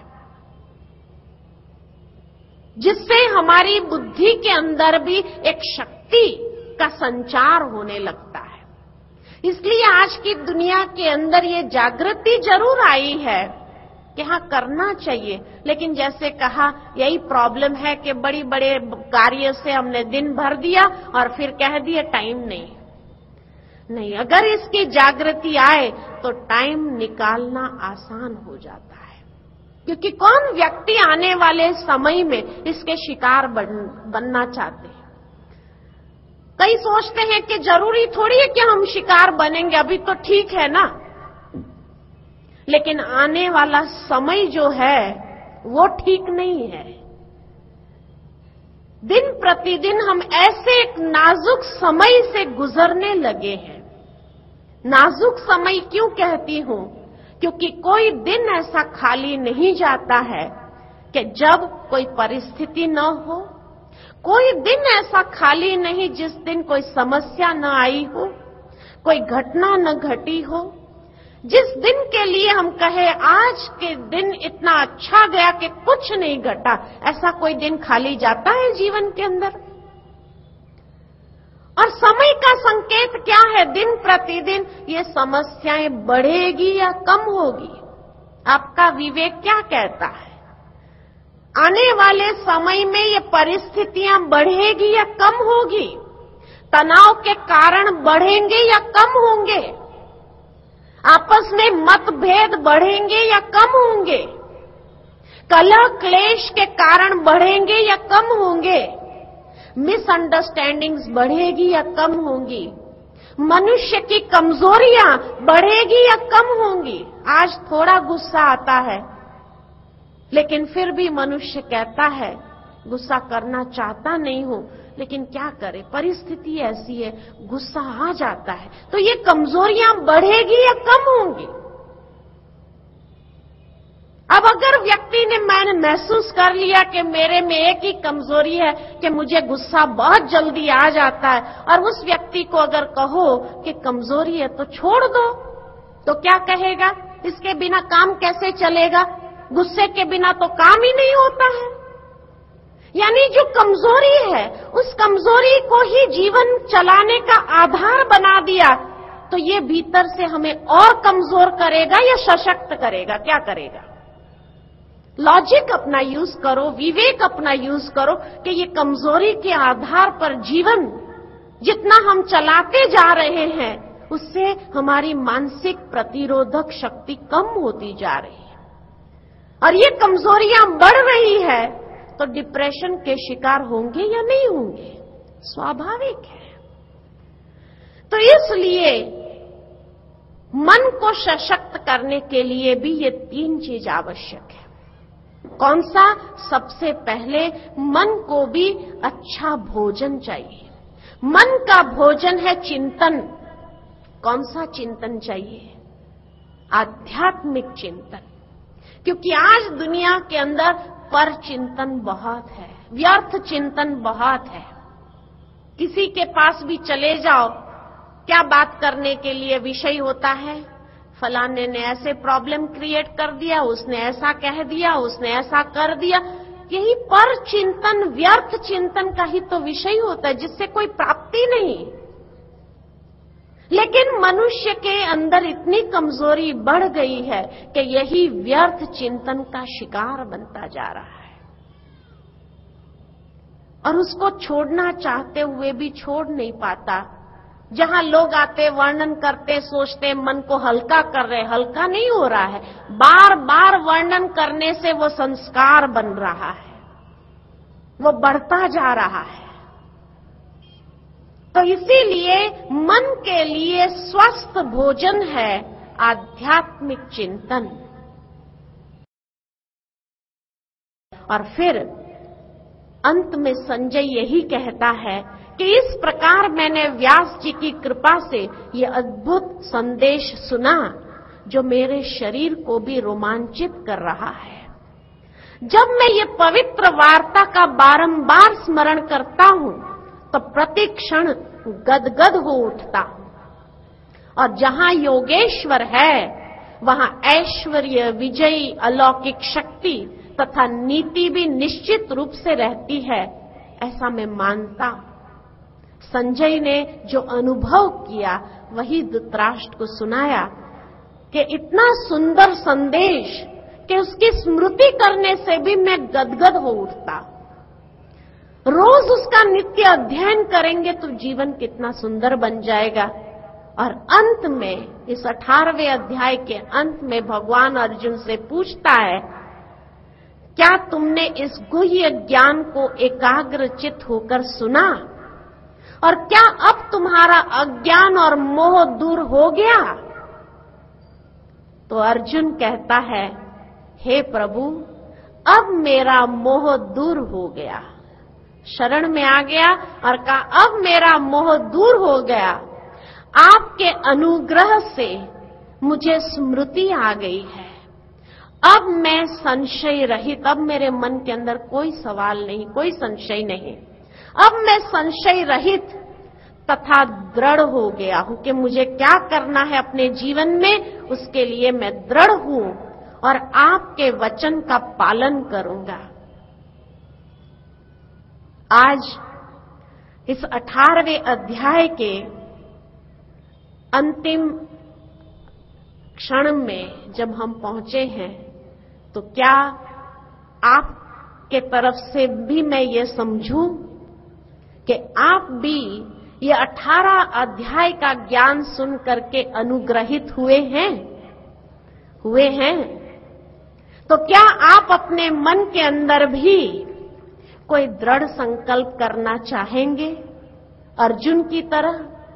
जिससे हमारी बुद्धि के अंदर भी एक शक्ति का संचार होने लगता है। इसलिए आज की दुनिया के अंदर ये जागृति जरूर आई है कि हाँ करना चाहिए, लेकिन जैसे कहा यही प्रॉब्लम है कि बड़ी बड़े कार्य से हमने दिन भर दिया और फिर कह दिया टाइम नहीं। अगर इसकी जागृति आए तो टाइम निकालना आसान हो जाता है, क्योंकि कौन व्यक्ति आने वाले समय में इसके शिकार बनना चाहते हैं। कई सोचते हैं कि जरूरी थोड़ी है कि हम शिकार बनेंगे, अभी तो ठीक है ना, लेकिन आने वाला समय जो है वो ठीक नहीं है। दिन प्रतिदिन हम ऐसे एक नाजुक समय से गुजरने लगे हैं। नाजुक समय क्यों कहती हूं? क्योंकि कोई दिन ऐसा खाली नहीं जाता है कि जब कोई परिस्थिति न हो, कोई दिन ऐसा खाली नहीं जिस दिन कोई समस्या न आई हो, कोई घटना न घटी हो, जिस दिन के लिए हम कहे आज के दिन इतना अच्छा गया कि कुछ नहीं घटा। ऐसा कोई दिन खाली जाता है जीवन के अंदर? और समय का संकेत क्या है? दिन प्रतिदिन ये समस्याएं बढ़ेगी या कम होगी? आपका विवेक क्या कहता है? आने वाले समय में ये परिस्थितियां बढ़ेगी या कम होगी? तनाव के कारण बढ़ेंगे या कम होंगे? आपस में मतभेद बढ़ेंगे या कम होंगे? कलह क्लेश के कारण बढ़ेंगे या कम होंगे? मिसअंडरस्टैंडिंग्स बढ़ेगी या कम होंगी? मनुष्य की कमजोरियां बढ़ेगी या कम होंगी? आज थोड़ा गुस्सा आता है, लेकिन फिर भी मनुष्य कहता है गुस्सा करना चाहता नहीं हूं, लेकिन क्या करे, परिस्थिति ऐसी है, गुस्सा आ जाता है। तो ये कमजोरियां बढ़ेगी या कम होंगी? अब अगर व्यक्ति ने मैंने महसूस कर लिया कि मेरे में एक ही कमजोरी है कि मुझे गुस्सा बहुत जल्दी आ जाता है, और उस व्यक्ति को अगर कहो कि कमजोरी है तो छोड़ दो, तो क्या कहेगा? इसके बिना काम कैसे चलेगा? गुस्से के बिना तो काम ही नहीं होता है। यानी जो कमजोरी है उस कमजोरी को ही जीवन चलाने का आधार बना दिया, तो ये भीतर से हमें और कमजोर करेगा या सशक्त करेगा? क्या करेगा? लॉजिक अपना यूज करो, विवेक अपना यूज करो कि ये कमजोरी के आधार पर जीवन जितना हम चलाते जा रहे हैं उससे हमारी मानसिक प्रतिरोधक शक्ति कम होती जा रही है, और ये कमजोरियां बढ़ रही है तो डिप्रेशन के शिकार होंगे या नहीं होंगे? स्वाभाविक है। तो इसलिए मन को सशक्त करने के लिए भी ये 3 चीज आवश्यक है। कौन सा? सबसे पहले मन को भी अच्छा भोजन चाहिए। मन का भोजन है चिंतन। कौन सा चिंतन चाहिए? आध्यात्मिक चिंतन। क्योंकि आज दुनिया के अंदर पर चिंतन बहुत है, व्यर्थ चिंतन बहुत है। किसी के पास भी चले जाओ, क्या बात करने के लिए विषय होता है? फलाने ने ऐसे प्रॉब्लम क्रिएट कर दिया, उसने ऐसा कह दिया, उसने ऐसा कर दिया। यही पर चिंतन, व्यर्थ चिंतन का ही तो विषय होता है, जिससे कोई प्राप्ति नहीं। लेकिन मनुष्य के अंदर इतनी कमजोरी बढ़ गई है कि यही व्यर्थ चिंतन का शिकार बनता जा रहा है और उसको छोड़ना चाहते हुए भी छोड़ नहीं पाता। जहां लोग आते, वर्णन करते, सोचते, मन को हल्का कर रहे, हल्का नहीं हो रहा है। बार बार वर्णन करने से वो संस्कार बन रहा है, वो बढ़ता जा रहा है। तो इसीलिए मन के लिए स्वस्थ भोजन है आध्यात्मिक चिंतन। और फिर अंत में संजय यही कहता है कि इस प्रकार मैंने व्यास जी की कृपा से ये अद्भुत संदेश सुना जो मेरे शरीर को भी रोमांचित कर रहा है। जब मैं ये पवित्र वार्ता का बारंबार स्मरण करता हूं तो प्रति क्षण गदगद हो उठता हूं। और जहां योगेश्वर है वहां ऐश्वर्य, विजयी, अलौकिक शक्ति तथा नीति भी निश्चित रूप से रहती है, ऐसा मैं मानता हूं। संजय ने जो अनुभव किया वही धृतराष्ट्र को सुनाया कि इतना सुंदर संदेश कि उसकी स्मृति करने से भी मैं गदगद हो उठता। रोज उसका नित्य अध्ययन करेंगे तो जीवन कितना सुंदर बन जाएगा। और अंत में इस 18वें अध्याय के अंत में भगवान अर्जुन से पूछता है, क्या तुमने इस गुह्य ज्ञान को एकाग्रचित होकर सुना और क्या अब तुम्हारा अज्ञान और मोह दूर हो गया? तो अर्जुन कहता है, हे प्रभु, अब मेरा मोह दूर हो गया। शरण में आ गया और कहा, अब मेरा मोह दूर हो गया। आपके अनुग्रह से मुझे स्मृति आ गई है। अब मैं संशय रहित, अब मेरे मन के अंदर कोई सवाल नहीं, कोई संशय नहीं। अब मैं संशय रहित तथा दृढ़ हो गया हूं कि मुझे क्या करना है अपने जीवन में, उसके लिए मैं दृढ़ हूं और आपके वचन का पालन करूंगा। आज इस 18वें अध्याय के अंतिम क्षण में जब हम पहुंचे हैं तो क्या आपके तरफ से भी मैं ये समझूं कि आप भी ये 18 अध्याय का ज्ञान सुन करके अनुग्रहित हुए हैं? तो क्या आप अपने मन के अंदर भी कोई दृढ़ संकल्प करना चाहेंगे अर्जुन की तरह?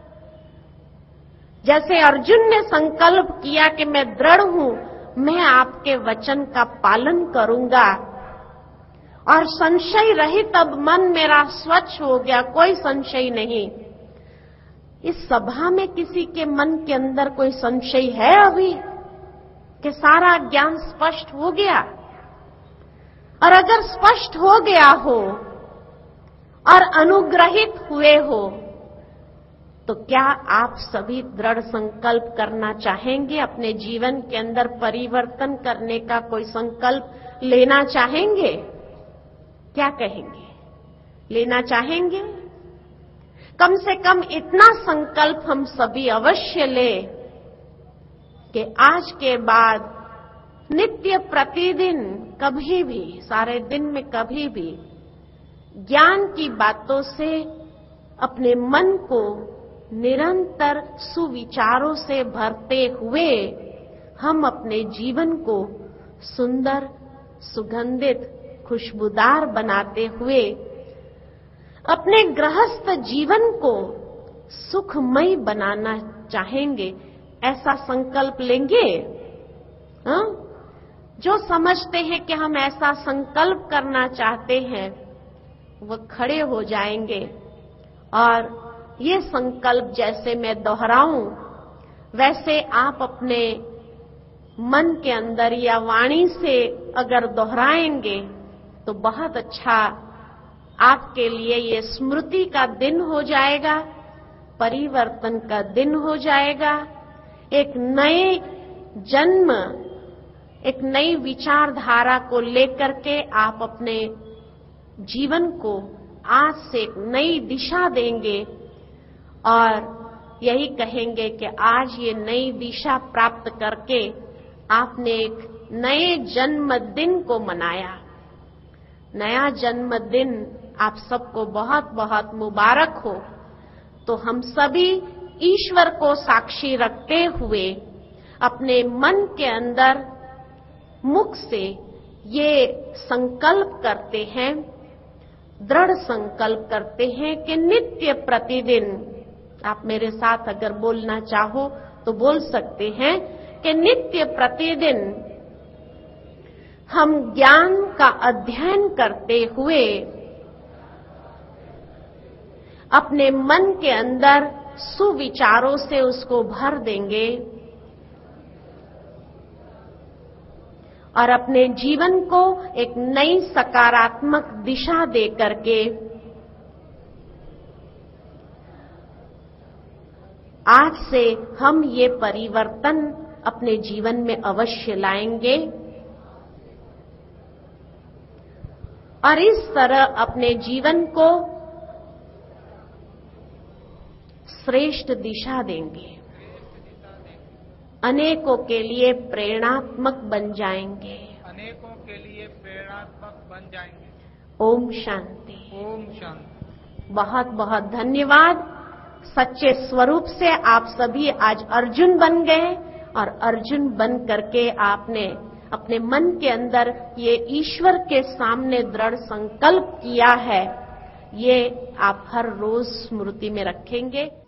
जैसे अर्जुन ने संकल्प किया कि मैं दृढ़ हूं, मैं आपके वचन का पालन करूंगा और संशय रहित अब मन मेरा स्वच्छ हो गया, कोई संशय नहीं। इस सभा में किसी के मन के अंदर कोई संशय है अभी कि सारा ज्ञान स्पष्ट हो गया? और अगर स्पष्ट हो गया हो और अनुग्रहित हुए हो तो क्या आप सभी दृढ़ संकल्प करना चाहेंगे? अपने जीवन के अंदर परिवर्तन करने का कोई संकल्प लेना चाहेंगे? क्या कहेंगे? लेना चाहेंगे? कम से कम इतना संकल्प हम सभी अवश्य ले कि आज के बाद नित्य प्रतिदिन कभी भी, सारे दिन में कभी भी ज्ञान की बातों से अपने मन को निरंतर सुविचारों से भरते हुए हम अपने जीवन को सुंदर, सुगंधित, खुशबूदार बनाते हुए अपने गृहस्थ जीवन को सुखमय बनाना चाहेंगे। ऐसा संकल्प लेंगे? जो समझते हैं कि हम ऐसा संकल्प करना चाहते हैं वो खड़े हो जाएंगे और ये संकल्प जैसे मैं दोहराऊं वैसे आप अपने मन के अंदर या वाणी से अगर दोहराएंगे तो बहुत अच्छा आपके लिए ये स्मृति का दिन हो जाएगा, परिवर्तन का दिन हो जाएगा। एक नए जन्म, एक नई विचारधारा को लेकर के आप अपने जीवन को आज से एक नई दिशा देंगे और यही कहेंगे कि आज ये नई दिशा प्राप्त करके आपने एक नए जन्मदिन को मनाया। नया जन्मदिन आप सबको बहुत बहुत मुबारक हो। तो हम सभी ईश्वर को साक्षी रखते हुए अपने मन के अंदर मुख से ये संकल्प करते हैं, दृढ़ संकल्प करते हैं कि नित्य प्रतिदिन, आप मेरे साथ अगर बोलना चाहो तो बोल सकते हैं कि नित्य प्रतिदिन हम ज्ञान का अध्ययन करते हुए अपने मन के अंदर सुविचारों से उसको भर देंगे और अपने जीवन को एक नई सकारात्मक दिशा दे करके आज से हम ये परिवर्तन अपने जीवन में अवश्य लाएंगे और इस तरह अपने जीवन को श्रेष्ठ दिशा देंगे, अनेकों के लिए प्रेरणात्मक बन जाएंगे। अनेकों के लिए प्रेरणात्मक बन जाएंगे। ओम शांति। ओम शांति। बहुत बहुत धन्यवाद। सच्चे स्वरूप से आप सभी आज अर्जुन बन गए और अर्जुन बन करके आपने अपने मन के अंदर ये ईश्वर के सामने दृढ़ संकल्प किया है। ये आप हर रोज स्मृति में रखेंगे।